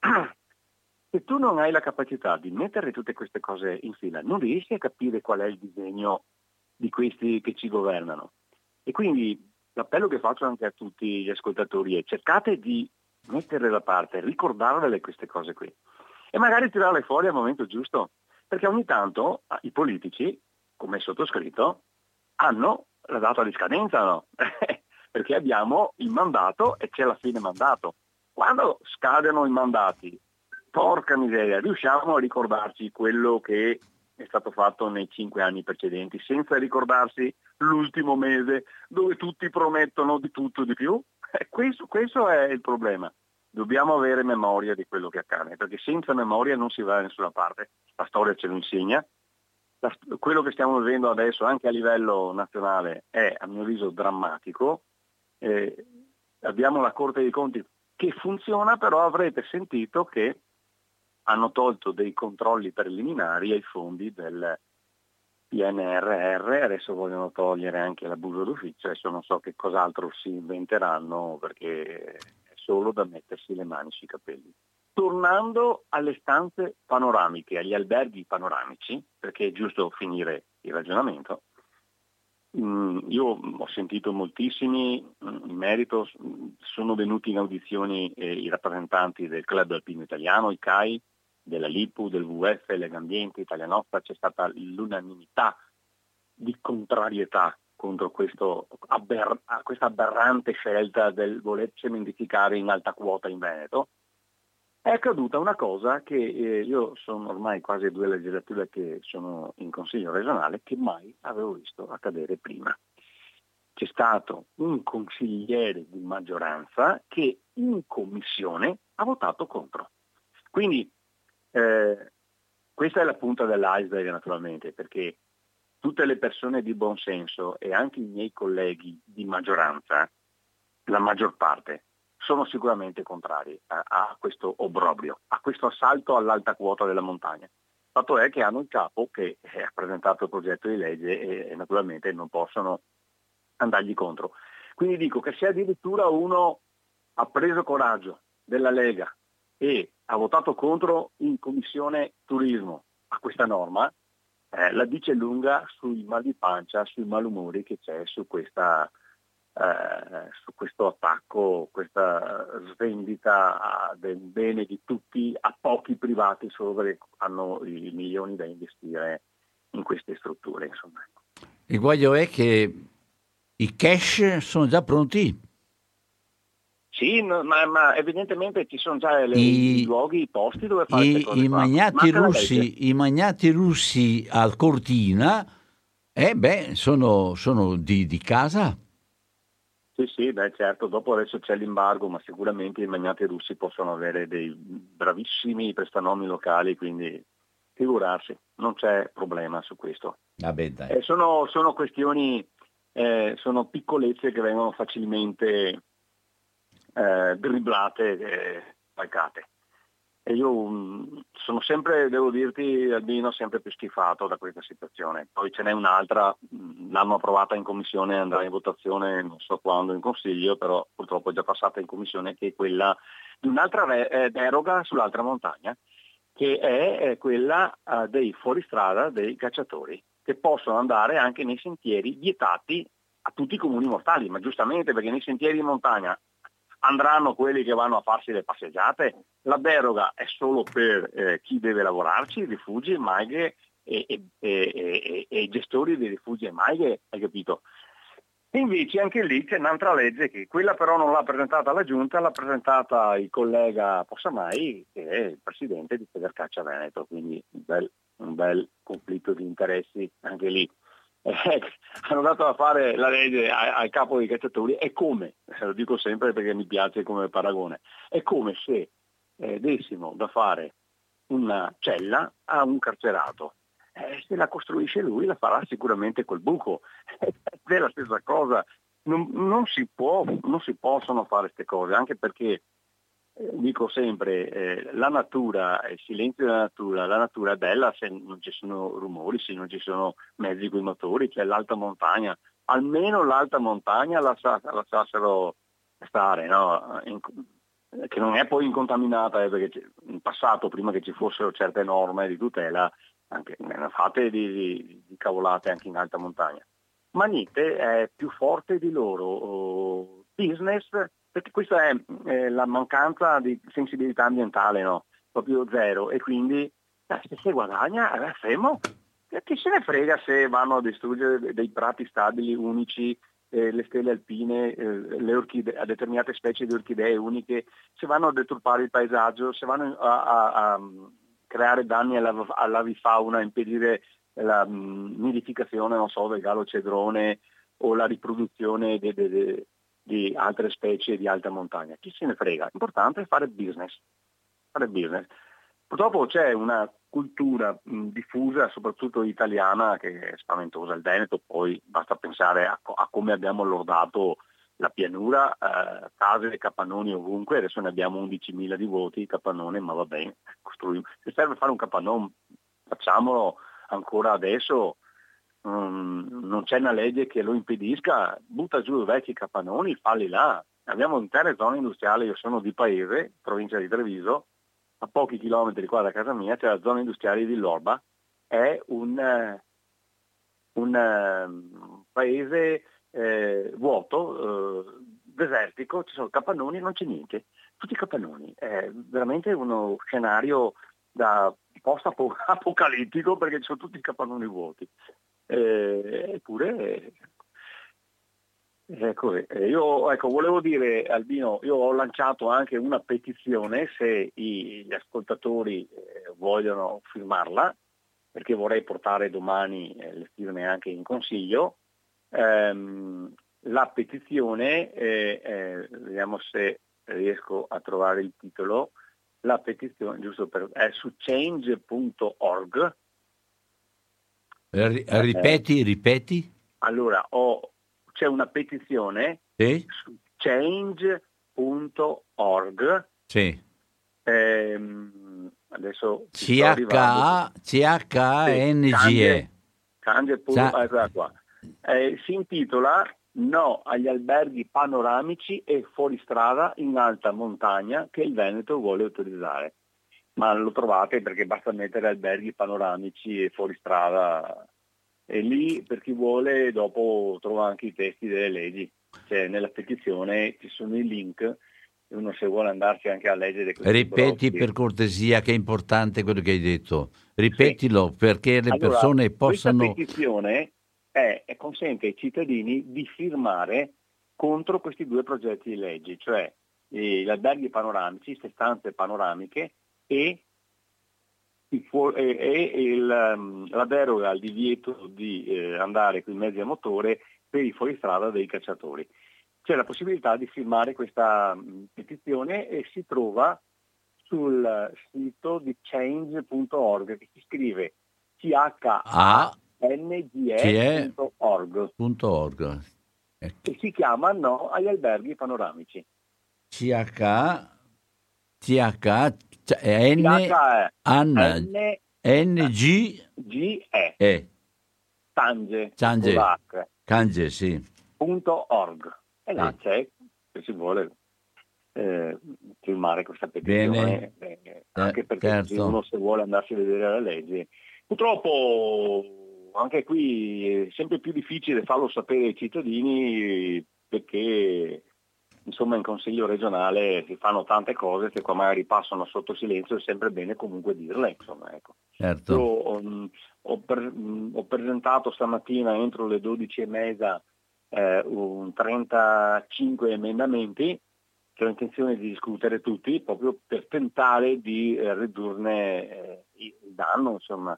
Se tu non hai la capacità di mettere tutte queste cose in fila, non riesci a capire qual è il disegno di questi che ci governano. E quindi l'appello che faccio anche a tutti gli ascoltatori è: cercate di mettere da parte, ricordarvele queste cose qui e magari tirarle fuori al momento giusto, perché ogni tanto i politici, come sottoscritto, hanno la data di scadenza, no? Perché abbiamo il mandato e c'è la fine mandato. Quando scadono i mandati, porca miseria, riusciamo a ricordarci quello che è stato fatto nei cinque anni precedenti, senza ricordarsi l'ultimo mese dove tutti promettono di tutto e di più? Eh, questo, questo è il problema. Dobbiamo avere memoria di quello che accade, perché senza memoria non si va da nessuna parte. La storia ce lo insegna. La, quello che stiamo vivendo adesso anche a livello nazionale è, a mio avviso, drammatico. Eh, abbiamo la Corte dei Conti che funziona, però avrete sentito che hanno tolto dei controlli preliminari ai fondi del P N R R, adesso vogliono togliere anche l'abuso d'ufficio, adesso non so che cos'altro si inventeranno, perché è solo da mettersi le mani sui capelli. Tornando alle stanze panoramiche, agli alberghi panoramici, perché è giusto finire il ragionamento, io ho sentito moltissimi in merito, sono venuti in audizioni i rappresentanti del Club Alpino Italiano, il C A I, della Lipu, del W W F, Legambiente, Italia Nostra. C'è stata l'unanimità di contrarietà contro questo aber- questa aberrante scelta del voler cementificare in alta quota in Veneto. È accaduta una cosa che eh, io sono ormai quasi due legislature che sono in Consiglio regionale, che mai avevo visto accadere prima. C'è stato un consigliere di maggioranza che in commissione ha votato contro. Quindi eh, questa è la punta dell'iceberg, naturalmente, perché tutte le persone di buon senso e anche i miei colleghi di maggioranza, la maggior parte, sono sicuramente contrari a, a questo obbrobrio, a questo assalto all'alta quota della montagna. Il fatto è che hanno il capo che ha presentato il progetto di legge e, e naturalmente non possono andargli contro. Quindi dico che se addirittura uno ha preso coraggio della Lega e ha votato contro in Commissione Turismo a questa norma, eh, la dice lunga sui mal di pancia, sui malumori che c'è su questa eh, su questo attacco, questa svendita del bene di tutti a pochi privati solo che hanno i milioni da investire in queste strutture. Insomma. Il guaio è che i cash sono già pronti. Sì, no, ma, ma evidentemente ci sono già le, I, i luoghi, i posti dove fare i, queste cose i qua. magnati russi, I magnati russi al Cortina, eh beh, sono, sono di, di casa. Sì, sì, beh certo, dopo adesso c'è l'embargo, ma sicuramente i magnati russi possono avere dei bravissimi prestanomi locali, quindi figurarsi, non c'è problema su questo. Vabbè, dai. Eh, sono, sono questioni, eh, sono piccolezze che vengono facilmente eh, dribblate e calcate. E io um, sono sempre, devo dirti, Albino, sempre più schifato da questa situazione. Poi ce n'è un'altra, l'hanno approvata in commissione, andrà in votazione non so quando in consiglio, però purtroppo è già passata in commissione, che è quella di un'altra re- eh, deroga sull'altra montagna, che è, è quella uh, dei fuoristrada, dei cacciatori, che possono andare anche nei sentieri vietati a tutti i comuni mortali, ma giustamente perché nei sentieri di montagna andranno quelli che vanno a farsi le passeggiate, la deroga è solo per eh, chi deve lavorarci, rifugi, maighe e, e, e, e i gestori dei rifugi e maighe, hai capito? E invece anche lì c'è un'altra legge che quella però non l'ha presentata la Giunta, l'ha presentata il collega Possamai, che è il presidente di Federcaccia Veneto, quindi un bel, un bel conflitto di interessi anche lì. Eh, hanno dato a fare la legge al capo dei cacciatori. È come, lo dico sempre perché mi piace come paragone, è come se eh, dessimo da fare una cella a un carcerato. Eh, se la costruisce lui la farà sicuramente col buco. È la stessa cosa. Non, non si può, non si possono fare queste cose, anche perché eh, dico sempre, eh, la natura, il silenzio della natura, la natura è bella se non ci sono rumori, se non ci sono mezzi coi motori, c'è l'alta montagna, almeno l'alta montagna la lasciassero stare, no? In, che non è poi incontaminata, eh, perché in passato, prima che ci fossero certe norme di tutela, anche, ne fate di, di, di cavolate anche in alta montagna. Ma niente, è più forte di loro. Oh, business, perché questa è eh, la mancanza di sensibilità ambientale, no? Proprio zero, e quindi eh, se si guadagna, eh, fermo, chi se ne frega se vanno a distruggere dei prati stabili unici, eh, le stelle alpine, eh, le orchidee, a determinate specie di orchidee uniche, se vanno a deturpare il paesaggio, se vanno a, a, a creare danni alla, all'avifauna, impedire la um, nidificazione, non so, del gallo cedrone o la riproduzione de, de, de, di altre specie di alta montagna. Chi se ne frega? L'importante è fare business. Fare business. Purtroppo c'è una cultura mh, diffusa, soprattutto italiana, che è spaventosa. Il Veneto, poi basta pensare a, a come abbiamo lordato la pianura, eh, case e capannoni ovunque. Adesso ne abbiamo undicimila di voti, capannone, ma va bene, costruiamo. Se serve fare un capannone, facciamolo ancora adesso. Um, non c'è una legge che lo impedisca, butta giù i vecchi capannoni, falli là. Abbiamo intere zone industriali, io sono di Paese, provincia di Treviso, a pochi chilometri qua da casa mia c'è la zona industriale di Lorba, è un, un, un paese eh, vuoto, eh, desertico, ci sono capannoni, non c'è niente, tutti capannoni, è veramente uno scenario da post-apocalittico perché ci sono tutti i capannoni vuoti. Eh, eppure ecco, io ecco, volevo dire, Albino, io ho lanciato anche una petizione, se i, gli ascoltatori eh, vogliono firmarla, perché vorrei portare domani eh, le firme anche in consiglio. Ehm, la petizione, eh, eh, vediamo se riesco a trovare il titolo, la petizione giusto per, è su change punto org. Ripeti, ripeti. Allora, ho, c'è una petizione sì? su change punto org. Sì. Ehm, adesso C H N G E. Change. Qua. Eh, si intitola No agli alberghi panoramici e fuoristrada in alta montagna che il Veneto vuole autorizzare. Ma lo trovate perché basta mettere alberghi panoramici e fuoristrada, e lì per chi vuole dopo trova anche i testi delle leggi. cioè, nella petizione ci sono i link, uno se vuole andarci anche a leggere questi Ripeti blocchi. per cortesia, che è importante quello che hai detto. Sì. Ripetilo perché le Allora, persone questa possano... petizione è, è- consente ai cittadini di firmare contro questi due progetti di legge, cioè eh, gli alberghi panoramici, queste stanze panoramiche e, il fu- e- e il, um, la deroga al divieto di eh, andare con i mezzi a motore per i fuoristrada dei cacciatori. C'è la possibilità di firmare questa mh, petizione e si trova sul sito di change punto org, che si scrive C H A N G E punto org punto org. e si chiama No agli alberghi panoramici. C H C H N N N G G E E Tange Cange Cange sì punto org e là sì. c'è, se si vuole eh, firmare questa petizione, eh, anche perché certo. se uno se vuole andarsi a vedere la legge. Purtroppo anche qui è sempre più difficile farlo sapere ai cittadini, perché insomma in consiglio regionale si fanno tante cose che qua magari passano sotto silenzio, è sempre bene comunque dirle, insomma, ecco. Certo. Io ho, ho, per, ho presentato stamattina entro le dodici e mezza eh, un trentacinque emendamenti che ho intenzione di discutere tutti, proprio per tentare di eh, ridurne eh, il danno, insomma,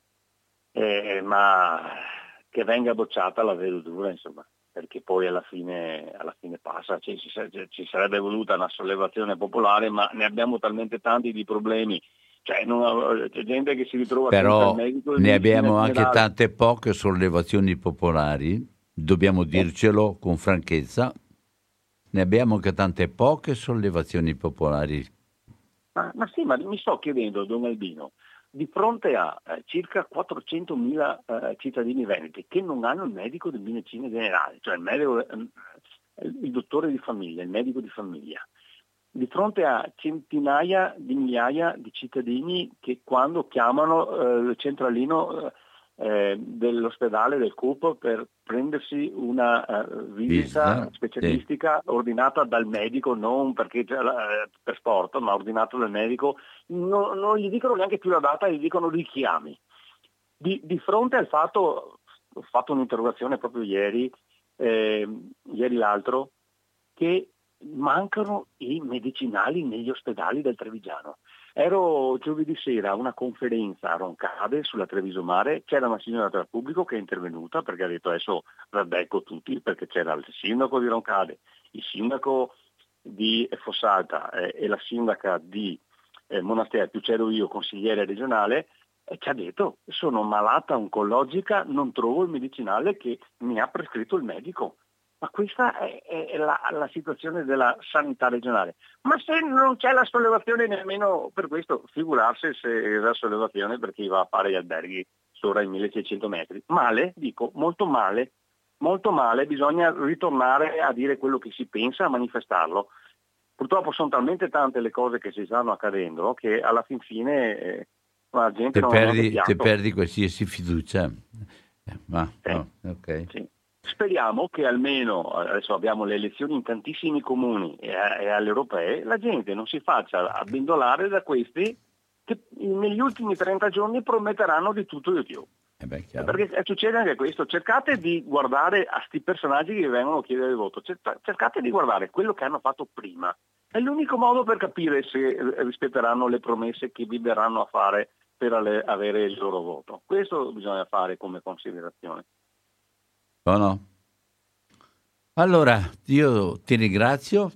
eh, ma che venga bocciata la vedo dura, insomma, perché poi alla fine, alla fine passa, ci, ci, ci sarebbe voluta una sollevazione popolare, ma ne abbiamo talmente tanti di problemi, cioè non, c'è gente che si ritrova però senza il medico. Ne abbiamo anche tante poche sollevazioni popolari, dobbiamo dircelo con franchezza. Ne abbiamo anche tante poche sollevazioni popolari. Ma, ma sì, ma mi sto chiedendo, Don Albino, di fronte a eh, circa quattrocentomila eh, cittadini veneti che non hanno il medico di medicina generale, cioè il, medico, eh, il dottore di famiglia, il medico di famiglia, di fronte a centinaia di migliaia di cittadini che quando chiamano eh, il centralino eh, Eh, dell'ospedale del C U P per prendersi una uh, visita Visita, specialistica sì. ordinata dal medico, non perché uh, per sport, ma ordinata dal medico, no, non gli dicono neanche più la data, gli dicono richiami. Di, di fronte al fatto, ho fatto un'interrogazione proprio ieri, eh, ieri l'altro, che mancano i medicinali negli ospedali del Trevigiano. Ero giovedì sera a una conferenza a Roncade sulla Treviso Mare, c'era una signora del pubblico che è intervenuta perché ha detto adesso raddecco tutti, perché c'era il sindaco di Roncade, il sindaco di Fossalta eh, e la sindaca di eh, Monastere, più c'ero io, consigliere regionale, e ci ha detto sono malata oncologica, non trovo il medicinale che mi ha prescritto il medico. Ma questa è, è la, la situazione della sanità regionale. Ma se non c'è la sollevazione nemmeno per questo, figurarsi se la sollevazione per chi va a fare gli alberghi sopra i milleseicento metri. Male, dico, molto male, molto male, bisogna ritornare a dire quello che si pensa, a manifestarlo. Purtroppo sono talmente tante le cose che si stanno accadendo che alla fin fine eh, la gente te non perdi, ha neanche te perdi qualsiasi fiducia. Eh, ma, sì. no, ok. Sì. Speriamo che almeno, adesso abbiamo le elezioni in tantissimi comuni e, e alle europee, la gente non si faccia abbindolare da questi che negli ultimi trenta giorni prometteranno di tutto e di più. Eh beh, perché succede anche questo, cercate di guardare a sti personaggi che vengono a chiedere il voto, cercate di guardare quello che hanno fatto prima. È l'unico modo per capire se rispetteranno le promesse che vi verranno a fare per avere il loro voto. Questo bisogna fare come considerazione. Oh no. Allora, io ti ringrazio.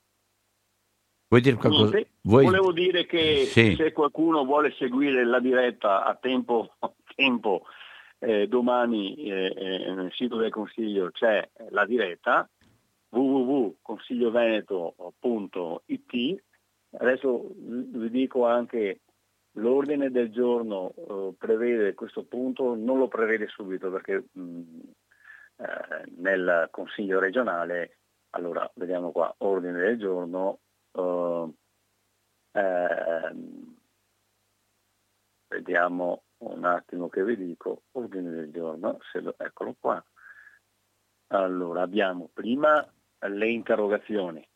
Vuoi dire qualcosa? Niente, Vuoi... Volevo dire che sì. se qualcuno vuole seguire la diretta a tempo, tempo eh, domani eh, eh, nel sito del Consiglio c'è la diretta w w w punto consiglioveneto punto i t. Adesso vi dico anche l'ordine del giorno eh, prevede questo punto, non lo prevede subito perché mh, eh, nel Consiglio regionale, allora vediamo qua, ordine del giorno, uh, eh, vediamo un attimo che vi dico, ordine del giorno, se lo, eccolo qua, Allora, abbiamo prima le interrogazioni,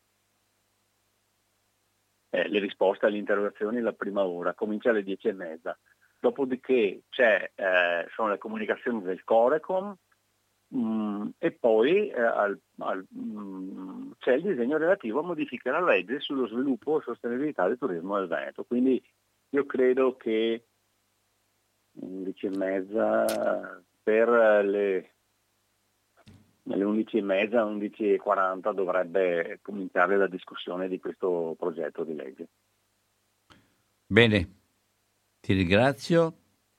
eh, le risposte alle interrogazioni la prima ora, comincia alle dieci e mezza. Dopodiché c'è, eh, sono le comunicazioni del Corecom mh, e poi eh, al, al, mh, c'è il disegno relativo a modificare la legge sullo sviluppo e sostenibilità del turismo del Veneto. Quindi io credo che undici e mezza per le... alle undici e mezza, undici e quaranta dovrebbe cominciare la discussione di questo progetto di legge. Bene, ti ringrazio.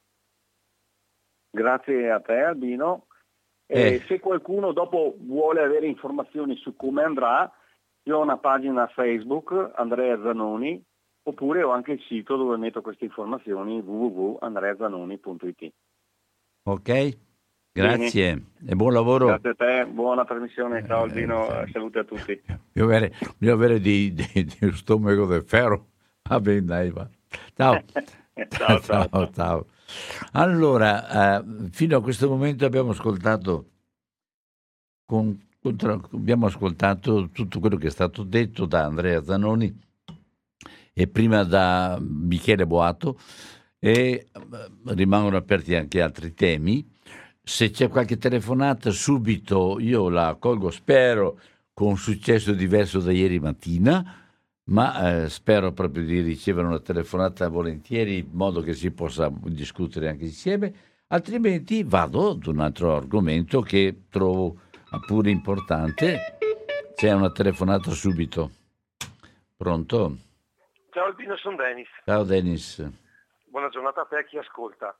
Grazie a te Albino. Eh. E se qualcuno dopo vuole avere informazioni su come andrà, io ho una pagina Facebook, Andrea Zanoni, oppure ho anche il sito dove metto queste informazioni, w w w punto andrea zanoni punto i t. Ok. Grazie. Bene. E buon lavoro. Grazie a te, buona trasmissione, ciao Albino, eh, salute a tutti. Devo avere, devo avere di, di, di stomaco del ferro. Va bene, dai, va. Ciao. ciao, ciao, ciao, ciao. Allora, eh, fino a questo momento abbiamo ascoltato, con, con, abbiamo ascoltato tutto quello che è stato detto da Andrea Zanoni e prima da Michele Boato, e rimangono aperti anche altri temi. Se c'è qualche telefonata subito io la colgo, spero con un successo diverso da ieri mattina, ma eh, spero proprio di ricevere una telefonata volentieri in modo che si possa discutere anche insieme, altrimenti vado ad un altro argomento che trovo pure importante. C'è una telefonata subito. Pronto? Ciao Albino, sono Dennis. Ciao Dennis. Buona giornata a te e a chi ascolta.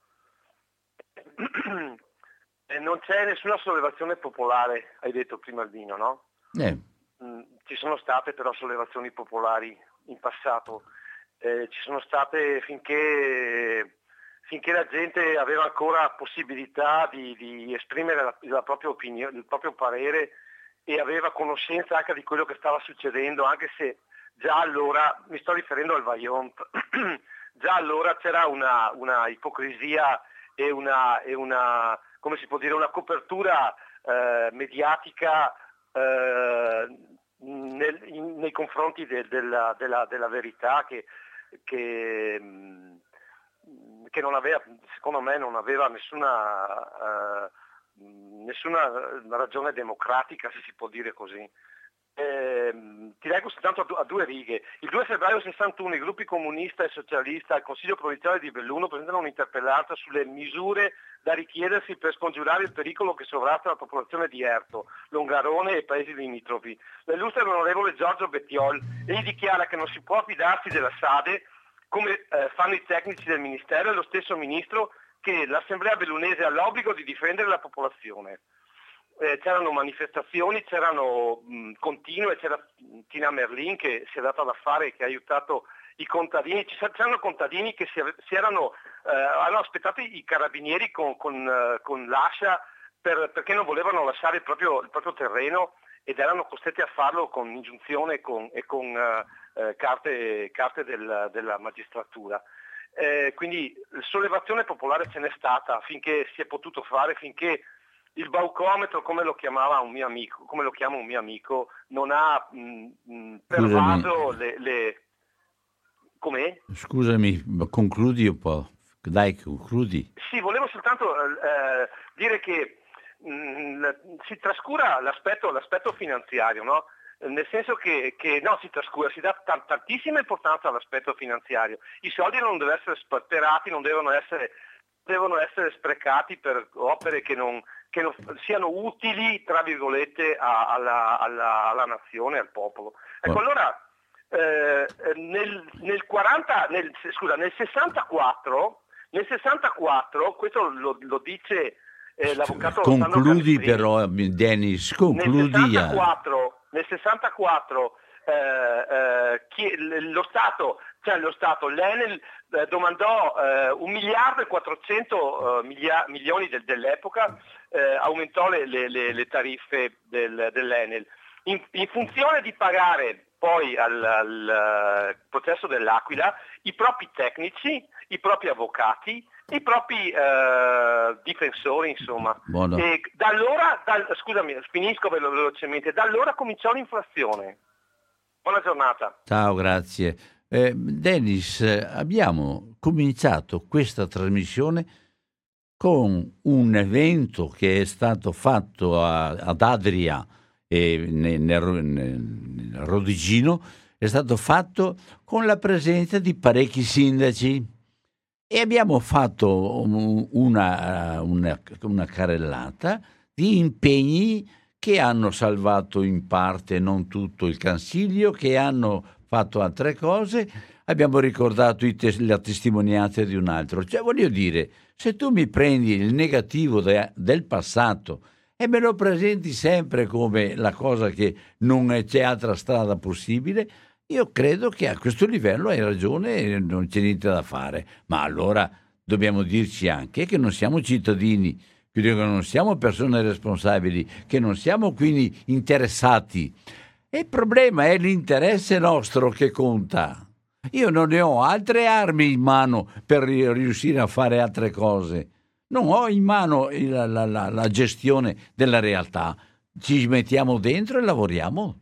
Non c'è nessuna sollevazione popolare, hai detto prima Albino, no? Eh. Ci sono state però sollevazioni popolari in passato, eh, ci sono state finché, finché la gente aveva ancora possibilità di, di esprimere la, la propria opinione, il proprio parere, e aveva conoscenza anche di quello che stava succedendo, anche se già allora, mi sto riferendo al Vajont, già allora c'era una, una ipocrisia e una, e una, come si può dire, una copertura eh, mediatica eh, nel, in, nei confronti de, della, della, della verità che, che, che non aveva, secondo me non aveva nessuna, eh, nessuna ragione democratica, se si può dire così. Eh, ti leggo soltanto a, du- a due righe. Il due febbraio sessantuno i gruppi comunista e socialista al Consiglio provinciale di Belluno presentano un'interpellanza sulle misure da richiedersi per scongiurare il pericolo che sovrasta la popolazione di Erto, Longarone e paesi limitrofi. La illustra l'onorevole Giorgio Bettiol e gli dichiara che non si può fidarsi della SADE come eh, fanno i tecnici del Ministero e lo stesso Ministro, che l'Assemblea bellunese ha l'obbligo di difendere la popolazione. Eh, c'erano manifestazioni, c'erano mh, continue, c'era Tina Merlin che si è data da fare e che ha aiutato i contadini, c'erano contadini che si, si erano, eh, hanno aspettato i carabinieri con, con, uh, con l'ascia per, perché non volevano lasciare il proprio, il proprio terreno ed erano costretti a farlo con ingiunzione e con, e con uh, uh, carte, carte del, della magistratura. Eh, quindi sollevazione popolare ce n'è stata finché si è potuto fare, finché il baucometro, come lo chiamava un mio amico, come lo chiama un mio amico, non ha mh, mh, pervaso le, le... Com'è? Scusami, ma concludi un po'. Dai, concludi. Sì, volevo soltanto eh, dire che mh, si trascura l'aspetto, l'aspetto finanziario, no? Nel senso che, che no, si trascura, si dà t- tantissima importanza all'aspetto finanziario. I soldi non devono essere sperperati, non devono essere, devono essere sprecati per opere che non, che non siano utili, tra virgolette, a, alla, alla, alla nazione, al popolo. Ecco, allora, eh, nel, nel quaranta, nel, scusa, nel sessantaquattro, nel sessantaquattro, questo lo, lo dice eh, l'avvocato concludi però, Dennis, concludi. Nel sessantaquattro, nel sessantaquattro eh, eh, chi, lo Stato, cioè lo Stato, l'Enel eh, domandò eh, un miliardo e quattrocento eh, milia- milioni del, dell'epoca, eh, aumentò le, le, le, le tariffe del, dell'Enel. In, in funzione di pagare poi al, al processo dell'Aquila i propri tecnici, i propri avvocati i propri eh, difensori, insomma. Buono. E da allora, da, scusami, finisco velo- velocemente, da allora cominciò l'inflazione. Buona giornata. Ciao, grazie. Eh, Dennis, eh, abbiamo cominciato questa trasmissione con un evento che è stato fatto a- ad Adria e nel, nel, nel Rodigino, è stato fatto con la presenza di parecchi sindaci e abbiamo fatto un- una, una, una carrellata di impegni che hanno salvato in parte, non tutto, il Consiglio, che hanno fatto altre cose. Abbiamo ricordato i tes- la testimonianza di un altro. Cioè, voglio dire, se tu mi prendi il negativo de- del passato e me lo presenti sempre come la cosa che non è- c'è altra strada possibile, io credo che a questo livello hai ragione e non c'è niente da fare. Ma allora dobbiamo dirci anche che non siamo cittadini, quindi che non siamo persone responsabili, che non siamo quindi interessati. E il problema è l'interesse nostro che conta. Io non ne ho altre armi in mano per ri- riuscire a fare altre cose. Non ho in mano il- la, la- la gestione della realtà. Ci mettiamo dentro e lavoriamo.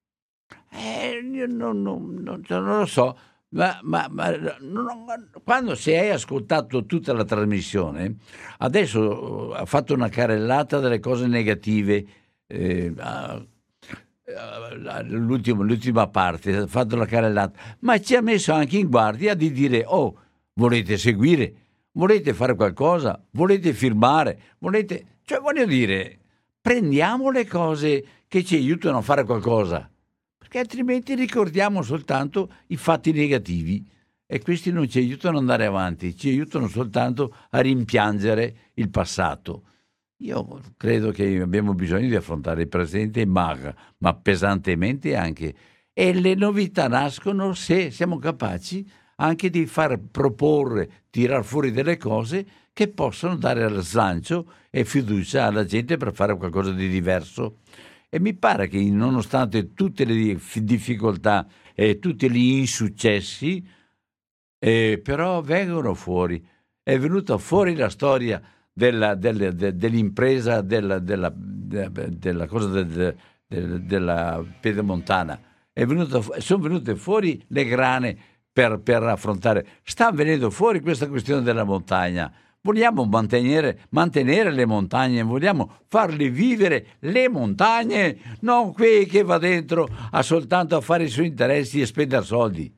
Eh, io non, non- non- cioè, non lo so, ma, ma- ma non- quando se hai ascoltato tutta la trasmissione, adesso eh, ha fatto una carrellata delle cose negative, eh, a- a- l'ultimo- l'ultima parte, ha fatto la carrellata, ma ci ha messo anche in guardia di dire, oh, volete seguire? Volete fare qualcosa? Volete firmare? Volete... Cioè, voglio dire, prendiamo le cose che ci aiutano a fare qualcosa, perché altrimenti ricordiamo soltanto i fatti negativi e questi non ci aiutano ad andare avanti, ci aiutano soltanto a rimpiangere il passato. Io credo che abbiamo bisogno di affrontare il presente, ma, ma pesantemente anche. E le novità nascono se siamo capaci anche di far proporre, tirar fuori delle cose che possono dare slancio e fiducia alla gente per fare qualcosa di diverso. E mi pare che nonostante tutte le dif- difficoltà e tutti gli insuccessi, eh, però vengono fuori. È venuta fuori la storia della, delle- de- dell'impresa, della, della, de- della cosa del- del- della pedemontana. È venuta fu- sono venute fuori le grane per, per affrontare. Sta venendo fuori questa questione della montagna. Vogliamo mantenere, mantenere le montagne, vogliamo farle vivere le montagne, non qui che va dentro a soltanto a fare i suoi interessi e spendere soldi.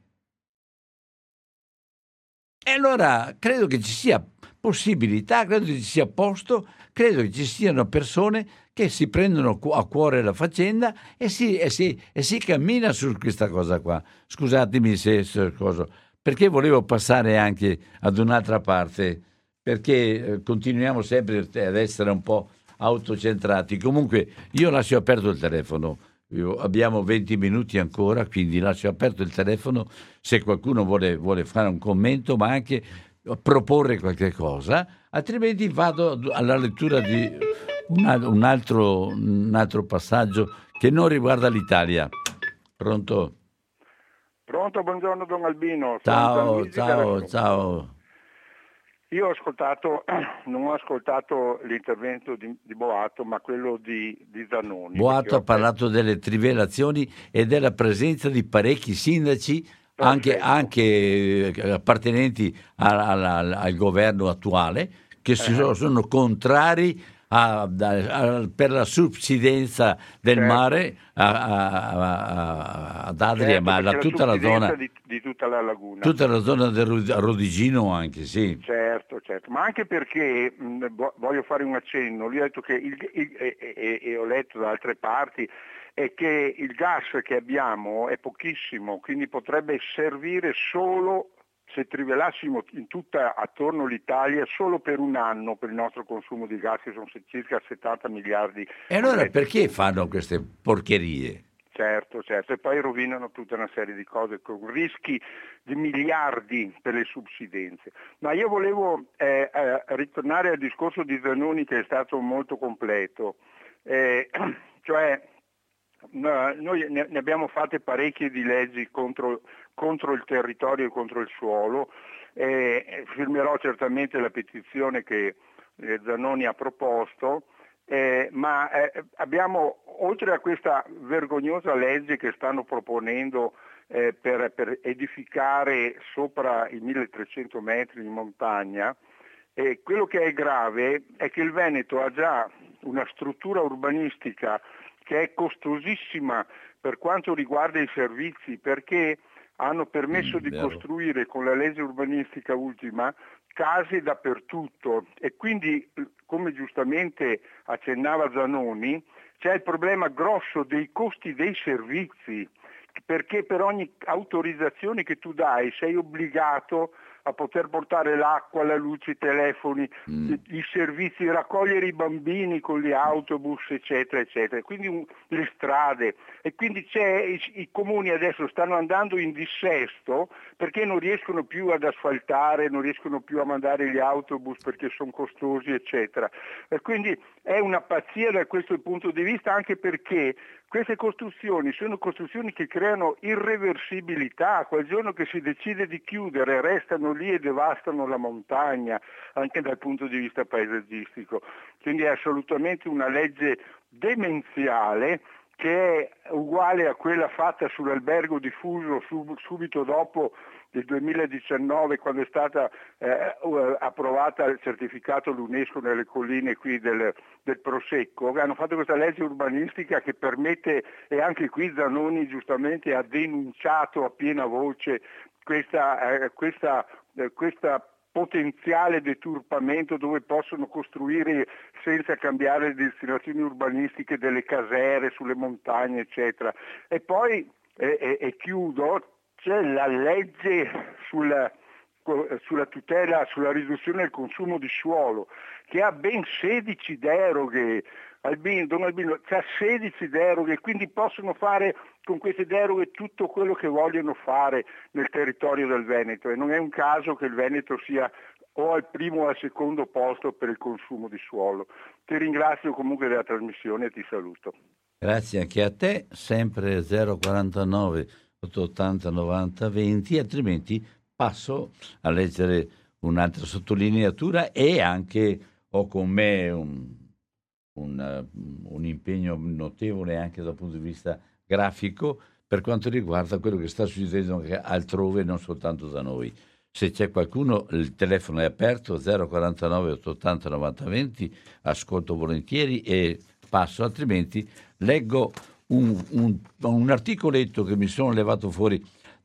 E allora credo che ci sia possibilità, credo che ci sia posto, credo che ci siano persone che si prendono cu- a cuore la faccenda e si, e si, e si cammina su questa cosa qua. Scusatemi se, se cosa, perché volevo passare anche ad un'altra parte, perché eh, continuiamo sempre ad essere un po' autocentrati. Comunque io lascio aperto il telefono. Io- abbiamo venti minuti ancora, quindi lascio aperto il telefono se qualcuno vuole, vuole fare un commento, ma anche proporre qualche cosa, altrimenti vado alla lettura di un, al- un altro, un altro passaggio che non riguarda l'Italia. Pronto? Pronto, buongiorno Don Albino, sono Ciao, Gianluigi ciao, dalla- ciao. Io ho ascoltato, non ho ascoltato l'intervento di, di Boato, ma quello di, di Zanoni. perché Boato ho ha parlato delle trivelazioni e della presenza di parecchi sindaci, anche, Perfetto. anche eh, appartenenti a- alla- al governo attuale, che si Eh. sono, sono contrari a- a- per la subsidenza del Certo. mare a- a- a- ad Adria, Certo, ma alla- perché tutta la subsidenza zona, di, di tutta la laguna. tutta la zona del Ru- Rodigino anche, sì. Certo, certo, ma anche perché mh, vo- voglio fare un accenno, lui ha detto che il, il- e, e- e ho letto da altre parti è che il gas che abbiamo è pochissimo, quindi potrebbe servire solo, se trivelassimo in tutta attorno l'Italia, solo per un anno per il nostro consumo di gas, che sono se- circa settanta miliardi. E allora di perché fanno queste porcherie? Certo, certo, e poi rovinano tutta una serie di cose con rischi di miliardi per le subsidenze. Ma io volevo eh, eh, ritornare al discorso di Zanoni, che è stato molto completo, eh, cioè no, noi ne, ne abbiamo fatte parecchie di leggi contro, contro il territorio e contro il suolo. Eh, firmerò certamente la petizione che eh, Zanoni ha proposto, eh, ma eh, abbiamo, oltre a questa vergognosa legge che stanno proponendo eh, per, per edificare sopra i milletrecento metri di montagna, eh, quello che è grave è che il Veneto ha già una struttura urbanistica che è costosissima per quanto riguarda i servizi, perché hanno permesso Mm, di vero. costruire con la legge urbanistica ultima case dappertutto e quindi, come giustamente accennava Zanoni, c'è il problema grosso dei costi dei servizi, perché per ogni autorizzazione che tu dai sei obbligato a poter portare l'acqua, la luce, i telefoni, Mm. i, i servizi, raccogliere i bambini con gli autobus, eccetera, eccetera, quindi un, le strade. E quindi c'è, i, i comuni adesso stanno andando in dissesto perché non riescono più ad asfaltare, non riescono più a mandare gli autobus perché sono costosi, eccetera. E quindi è una pazzia da questo punto di vista, anche perché queste costruzioni sono costruzioni che creano irreversibilità. Quel giorno che si decide di chiudere restano lì e devastano la montagna, anche dal punto di vista paesaggistico. Quindi è assolutamente una legge demenziale, che è uguale a quella fatta sull'albergo diffuso sub, subito dopo del duemiladiciannove, quando è stata eh, approvata il certificato l'UNESCO nelle colline qui del, del Prosecco. Hanno fatto questa legge urbanistica che permette, e anche qui Zanoni giustamente ha denunciato a piena voce questa, eh, questa, eh, questa potenziale deturpamento, dove possono costruire senza cambiare le destinazioni urbanistiche delle casere sulle montagne, eccetera. E poi, e, e, e chiudo, c'è la legge sulla, sulla tutela, sulla riduzione del consumo di suolo, che ha ben sedici deroghe. Albino, Don Albino c'ha sedici deroghe, quindi possono fare con queste deroghe tutto quello che vogliono fare nel territorio del Veneto, e non è un caso che il Veneto sia o al primo o al secondo posto per il consumo di suolo. Ti ringrazio comunque della trasmissione e ti saluto. Grazie anche a te, sempre zero quarantanove ottocentottanta novanta venti, altrimenti passo a leggere un'altra sottolineatura, e anche ho con me un, un, un impegno notevole anche dal punto di vista grafico per quanto riguarda quello che sta succedendo anche altrove, non soltanto da noi. Se c'è qualcuno, il telefono è aperto, zero quarantanove ottocentottanta novanta venti, ascolto volentieri e passo, altrimenti leggo un, un, un articoletto che mi sono levato fuori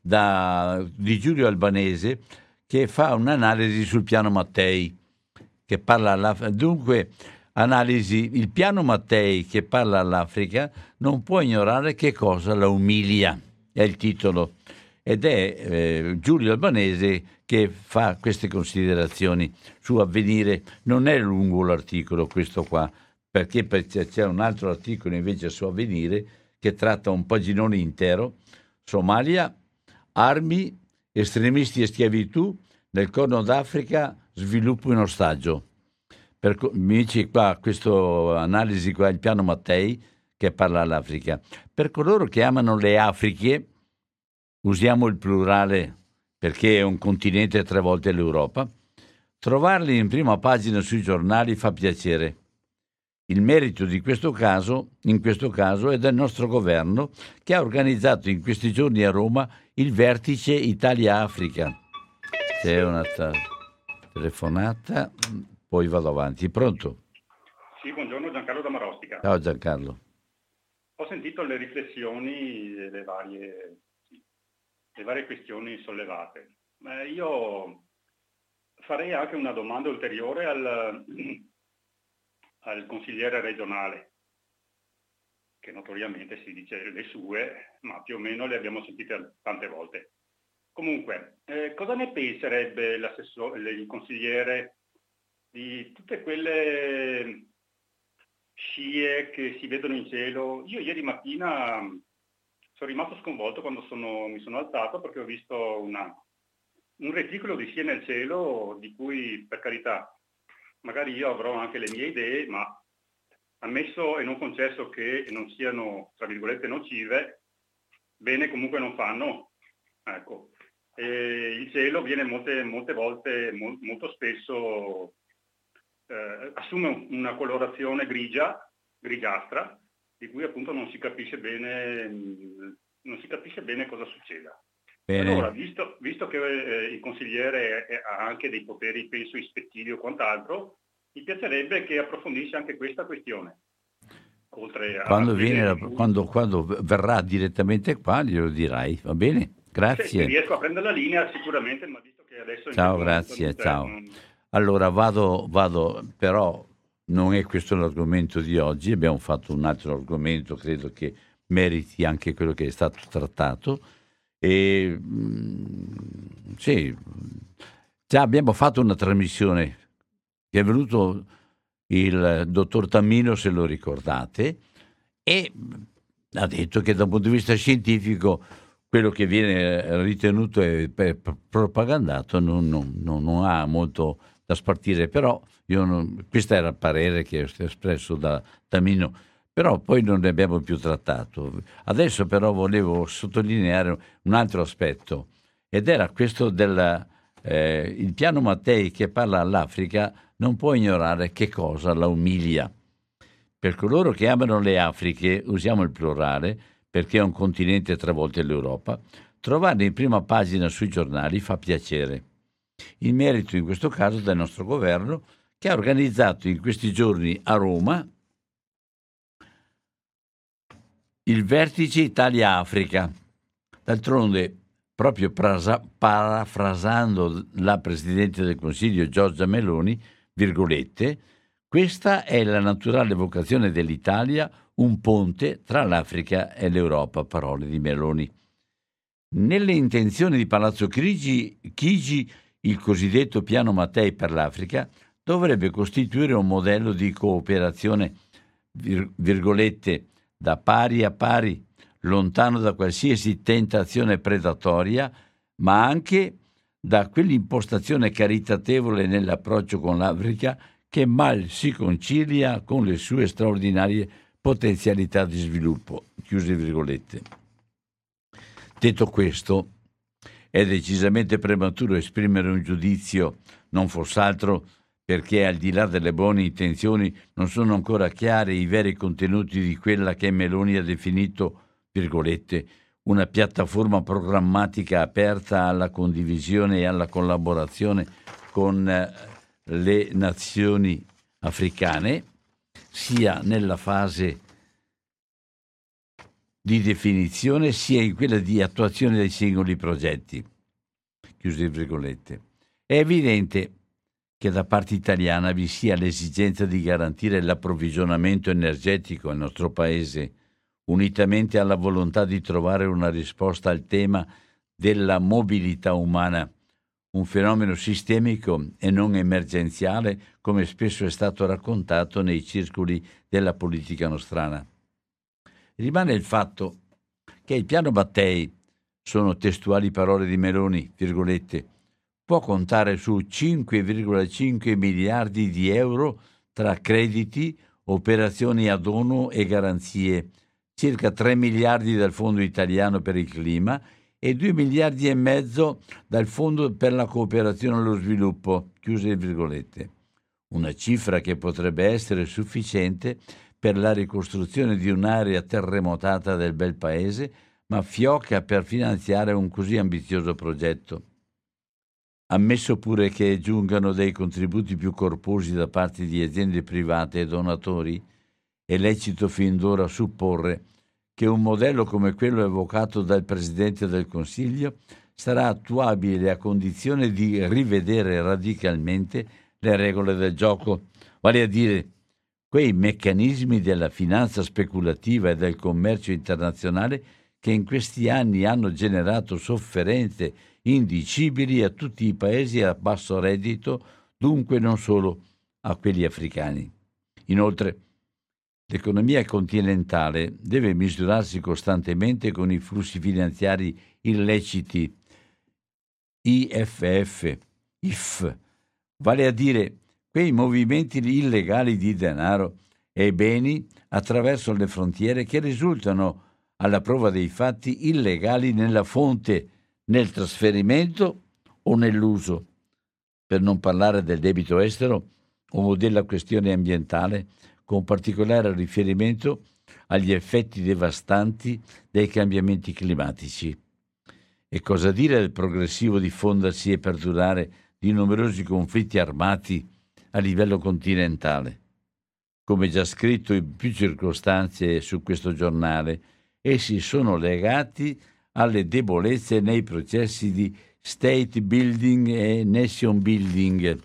da, di Giulio Albanese, che fa un'analisi sul piano Mattei, che parla all'Africa. Dunque, analisi, il piano Mattei che parla all'Africa non può ignorare che cosa la umilia, è il titolo, ed è eh, Giulio Albanese che fa queste considerazioni su Avvenire. Non è lungo l'articolo questo qua, perché c'è un altro articolo invece su Avvenire che tratta un paginone intero: Somalia, armi, estremisti e schiavitù, nel Corno d'Africa, sviluppo in ostaggio. Per, mi dice qua questa analisi qua, il piano Mattei che parla all'Africa. Per coloro che amano le Afriche, usiamo il plurale perché è un continente tre volte l'Europa, trovarli in prima pagina sui giornali fa piacere. Il merito di questo caso, in questo caso, è del nostro governo, che ha organizzato in questi giorni a Roma il vertice Italia-Africa. C'è una ta- telefonata, poi vado avanti. Pronto? Sì, buongiorno, Giancarlo da Marostica. Ciao Giancarlo. Ho sentito le riflessioni e le varie, le varie questioni sollevate. Eh, io farei anche una domanda ulteriore al, al consigliere regionale, che notoriamente si dice le sue, ma più o meno le abbiamo sentite tante volte. Comunque, eh, cosa ne penserebbe il consigliere di tutte quelle scie che si vedono in cielo? Io ieri mattina sono rimasto sconvolto quando sono, mi sono alzato, perché ho visto una, un reticolo di scie nel cielo, di cui, per carità, magari io avrò anche le mie idee, ma ammesso e non concesso che non siano, tra virgolette, nocive, bene comunque non fanno. Ecco. E il cielo viene molte, molte volte, mo, molto spesso, eh, assume una colorazione grigia, grigiastra, di cui appunto non si capisce bene, non si capisce bene cosa succeda. Bene. Allora, visto, visto che eh, il consigliere è, ha anche dei poteri, penso, ispettivi o quant'altro, mi piacerebbe che approfondisse anche questa questione. Oltre quando, a viene la, quando, quando verrà direttamente qua glielo dirai, va bene? Grazie. Se, se riesco a prendere la linea sicuramente, ma visto che adesso... Ciao, grazie, ciao. Non... Allora vado, vado, però non è questo l'argomento di oggi, abbiamo fatto un altro argomento, credo che meriti anche quello che è stato trattato. E sì, già abbiamo fatto una trasmissione che è venuto il dottor Tamino, se lo ricordate, e ha detto che dal punto di vista scientifico quello che viene ritenuto e propagandato non, non, non ha molto da spartire, però io non, questo era il parere che è espresso da Tamino, però poi non ne abbiamo più trattato. Adesso però volevo sottolineare un altro aspetto, ed era questo del eh, il piano Mattei che parla all'Africa non può ignorare che cosa la umilia. Per coloro che amano le Afriche, usiamo il plurale perché è un continente tre volte l'Europa, trovarle in prima pagina sui giornali fa piacere. Il merito in questo caso del nostro governo, che ha organizzato in questi giorni a Roma il vertice Italia-Africa. D'altronde, proprio prasa, parafrasando la Presidente del Consiglio Giorgia Meloni, virgolette, questa è la naturale vocazione dell'Italia, un ponte tra l'Africa e l'Europa, parole di Meloni. Nelle intenzioni di Palazzo Chigi, Chigi il cosiddetto piano Mattei per l'Africa dovrebbe costituire un modello di cooperazione, vir, virgolette, da pari a pari, lontano da qualsiasi tentazione predatoria, ma anche da quell'impostazione caritatevole nell'approccio con l'Africa che mal si concilia con le sue straordinarie potenzialità di sviluppo. Chiuse virgolette. Detto questo, è decisamente prematuro esprimere un giudizio, non foss'altro perché al di là delle buone intenzioni non sono ancora chiari i veri contenuti di quella che Meloni ha definito, virgolette, una piattaforma programmatica aperta alla condivisione e alla collaborazione con le nazioni africane, sia nella fase di definizione sia in quella di attuazione dei singoli progetti. Chiuse virgolette. È evidente che da parte italiana vi sia l'esigenza di garantire l'approvvigionamento energetico al nostro Paese, unitamente alla volontà di trovare una risposta al tema della mobilità umana, un fenomeno sistemico e non emergenziale, come spesso è stato raccontato nei circoli della politica nostrana. Rimane il fatto che il piano Mattei, sono testuali parole di Meloni, virgolette, può contare su cinque virgola cinque miliardi di euro tra crediti, operazioni ad ONU e garanzie, circa tre miliardi dal Fondo Italiano per il Clima e due miliardi e mezzo dal Fondo per la Cooperazione allo Sviluppo, chiuse virgolette. Una cifra che potrebbe essere sufficiente per la ricostruzione di un'area terremotata del bel paese, ma fioca per finanziare un così ambizioso progetto. Ammesso pure che giungano dei contributi più corposi da parte di aziende private e donatori, è lecito fin d'ora supporre che un modello come quello evocato dal Presidente del Consiglio sarà attuabile a condizione di rivedere radicalmente le regole del gioco, vale a dire quei meccanismi della finanza speculativa e del commercio internazionale che in questi anni hanno generato sofferenze indicibili a tutti i paesi a basso reddito, dunque non solo a quelli africani. Inoltre, l'economia continentale deve misurarsi costantemente con i flussi finanziari illeciti I F F, I F, vale a dire quei movimenti illegali di denaro e beni attraverso le frontiere che risultano, alla prova dei fatti, illegali nella fonte nel trasferimento o nell'uso, per non parlare del debito estero o della questione ambientale, con particolare riferimento agli effetti devastanti dei cambiamenti climatici. E cosa dire del progressivo diffondersi e perdurare di numerosi conflitti armati a livello continentale? Come già scritto in più circostanze su questo giornale, essi sono legati alle debolezze nei processi di state building e nation building.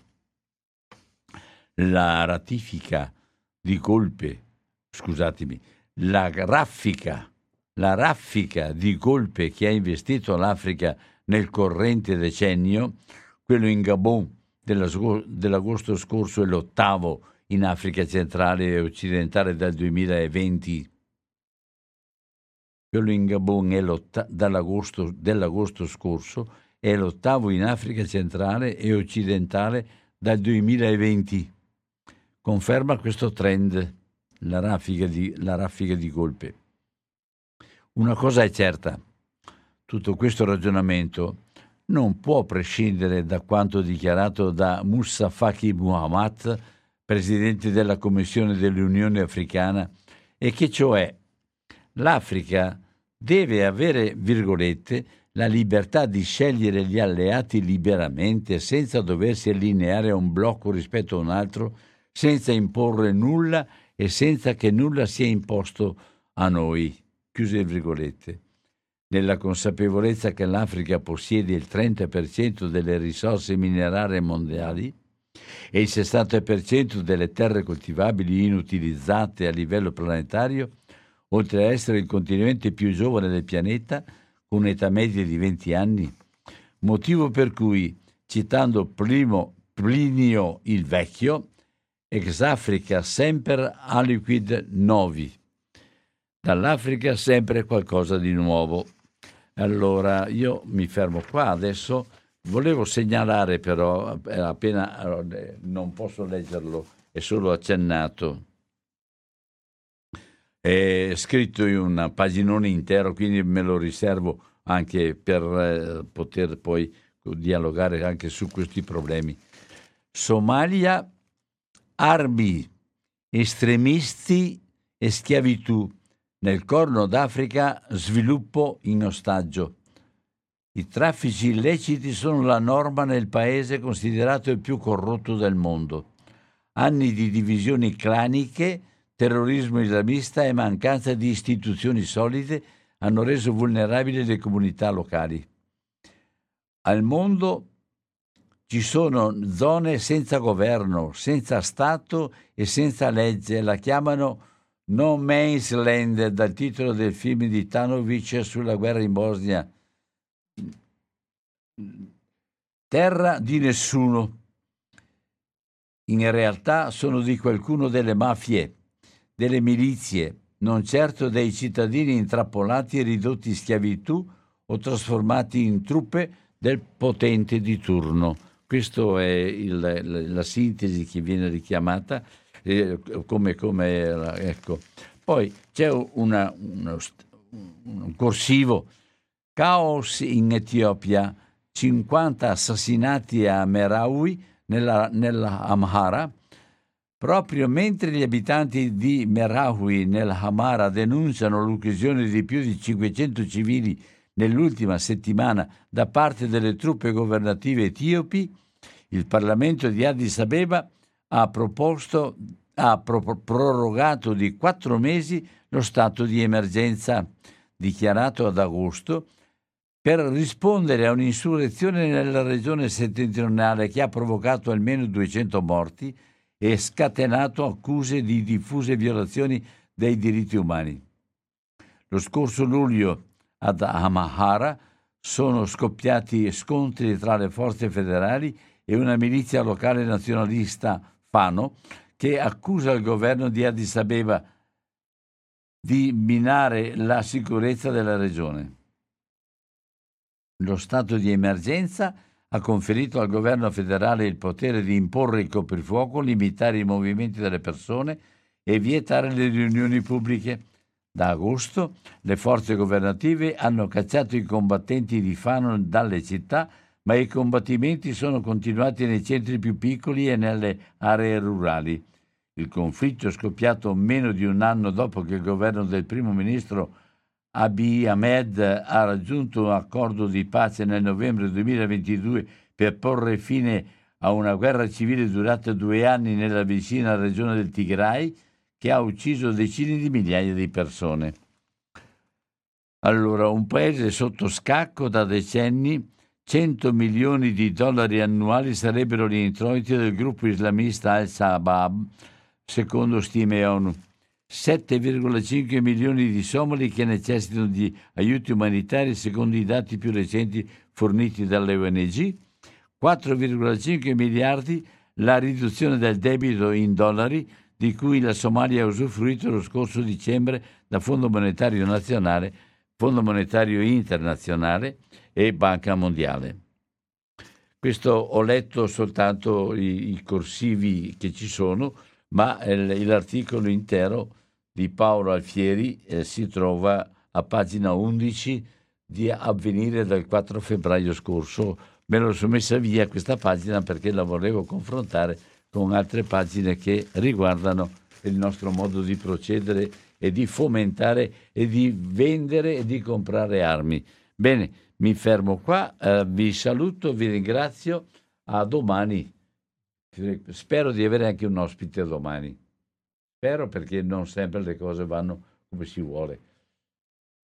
La ratifica di colpe, scusatemi, la raffica, la raffica di colpe che ha investito l'Africa nel corrente decennio, quello in Gabon dell'agosto scorso e l'ottavo in Africa centrale e occidentale dal duemilaventi. Quello in Gabon è dall'agosto, dell'agosto scorso è l'ottavo in Africa centrale e occidentale dal duemilaventi. Conferma questo trend, la raffica di, la raffica di colpe. Una cosa è certa, tutto questo ragionamento non può prescindere da quanto dichiarato da Moussa Faki Mahamat, presidente della Commissione dell'Unione Africana, e che cioè l'Africa deve avere, virgolette, la libertà di scegliere gli alleati liberamente senza doversi allineare a un blocco rispetto a un altro, senza imporre nulla e senza che nulla sia imposto a noi, chiuse le virgolette. Nella consapevolezza che l'Africa possiede il trenta per cento delle risorse minerarie mondiali e il sessanta per cento delle terre coltivabili inutilizzate a livello planetario, oltre a essere il continente più giovane del pianeta, con un'età media di venti anni, motivo per cui, citando Plimo, Plinio il Vecchio, ex Africa semper aliquid novi, dall'Africa sempre qualcosa di nuovo. Allora, io mi fermo qua adesso. Volevo segnalare però, appena non posso leggerlo, è solo accennato, è scritto in una paginone intero, quindi me lo riservo anche per eh, poter poi dialogare anche su questi problemi. Somalia, armi, estremisti e schiavitù. Nel Corno d'Africa, sviluppo in ostaggio. I traffici illeciti sono la norma nel paese considerato il più corrotto del mondo. Anni di divisioni claniche, terrorismo islamista e mancanza di istituzioni solide hanno reso vulnerabili le comunità locali. Al mondo ci sono zone senza governo, senza Stato e senza legge, la chiamano No Man's Land, dal titolo del film di Tanovic sulla guerra in Bosnia. Terra di nessuno. In realtà sono di qualcuno delle mafie, delle milizie, non certo dei cittadini intrappolati e ridotti in schiavitù o trasformati in truppe del potente di turno. Questa è il, la, la sintesi che viene richiamata. Eh, come, come ecco. Poi c'è una, uno, un corsivo, caos in Etiopia, cinquanta assassinati a Merawi nella, nella Amhara, proprio mentre gli abitanti di Merawi nell'Amhara denunciano l'uccisione di più di cinquecento civili nell'ultima settimana da parte delle truppe governative etiopi. Il Parlamento di Addis Abeba ha proposto, ha pro- prorogato di quattro mesi lo stato di emergenza dichiarato ad agosto per rispondere a un'insurrezione nella regione settentrionale che ha provocato almeno duecento morti e scatenato accuse di diffuse violazioni dei diritti umani. Lo scorso luglio ad Amhara sono scoppiati scontri tra le forze federali e una milizia locale nazionalista Fano che accusa il governo di Addis Abeba di minare la sicurezza della regione. Lo stato di emergenza ha conferito al governo federale il potere di imporre il coprifuoco, limitare i movimenti delle persone e vietare le riunioni pubbliche. Da agosto le forze governative hanno cacciato i combattenti di Fanon dalle città, ma i combattimenti sono continuati nei centri più piccoli e nelle aree rurali. Il conflitto è scoppiato meno di un anno dopo che il governo del primo ministro Abiy Ahmed ha raggiunto un accordo di pace nel novembre duemilaventidue per porre fine a una guerra civile durata due anni nella vicina regione del Tigray, che ha ucciso decine di migliaia di persone. Allora, un paese sotto scacco da decenni, cento milioni di dollari annuali sarebbero gli introiti del gruppo islamista Al-Shabaab, secondo stime ONU. sette virgola cinque milioni di somali che necessitano di aiuti umanitari, secondo i dati più recenti forniti dalle O N G. quattro virgola cinque miliardi la riduzione del debito in dollari, di cui la Somalia ha usufruito lo scorso dicembre da Fondo Monetario Nazionale, Fondo Monetario Internazionale e Banca Mondiale. Questo ho letto soltanto i, i corsivi che ci sono, ma il, l'articolo intero di Paolo Alfieri eh, si trova a pagina undici di Avvenire del quattro febbraio scorso. Me l'ho messa via questa pagina perché la volevo confrontare con altre pagine che riguardano il nostro modo di procedere e di fomentare e di vendere e di comprare armi. Bene, mi fermo qua, eh, vi saluto, vi ringrazio, a domani. Spero di avere anche un ospite domani. Spero, perché non sempre le cose vanno come si vuole.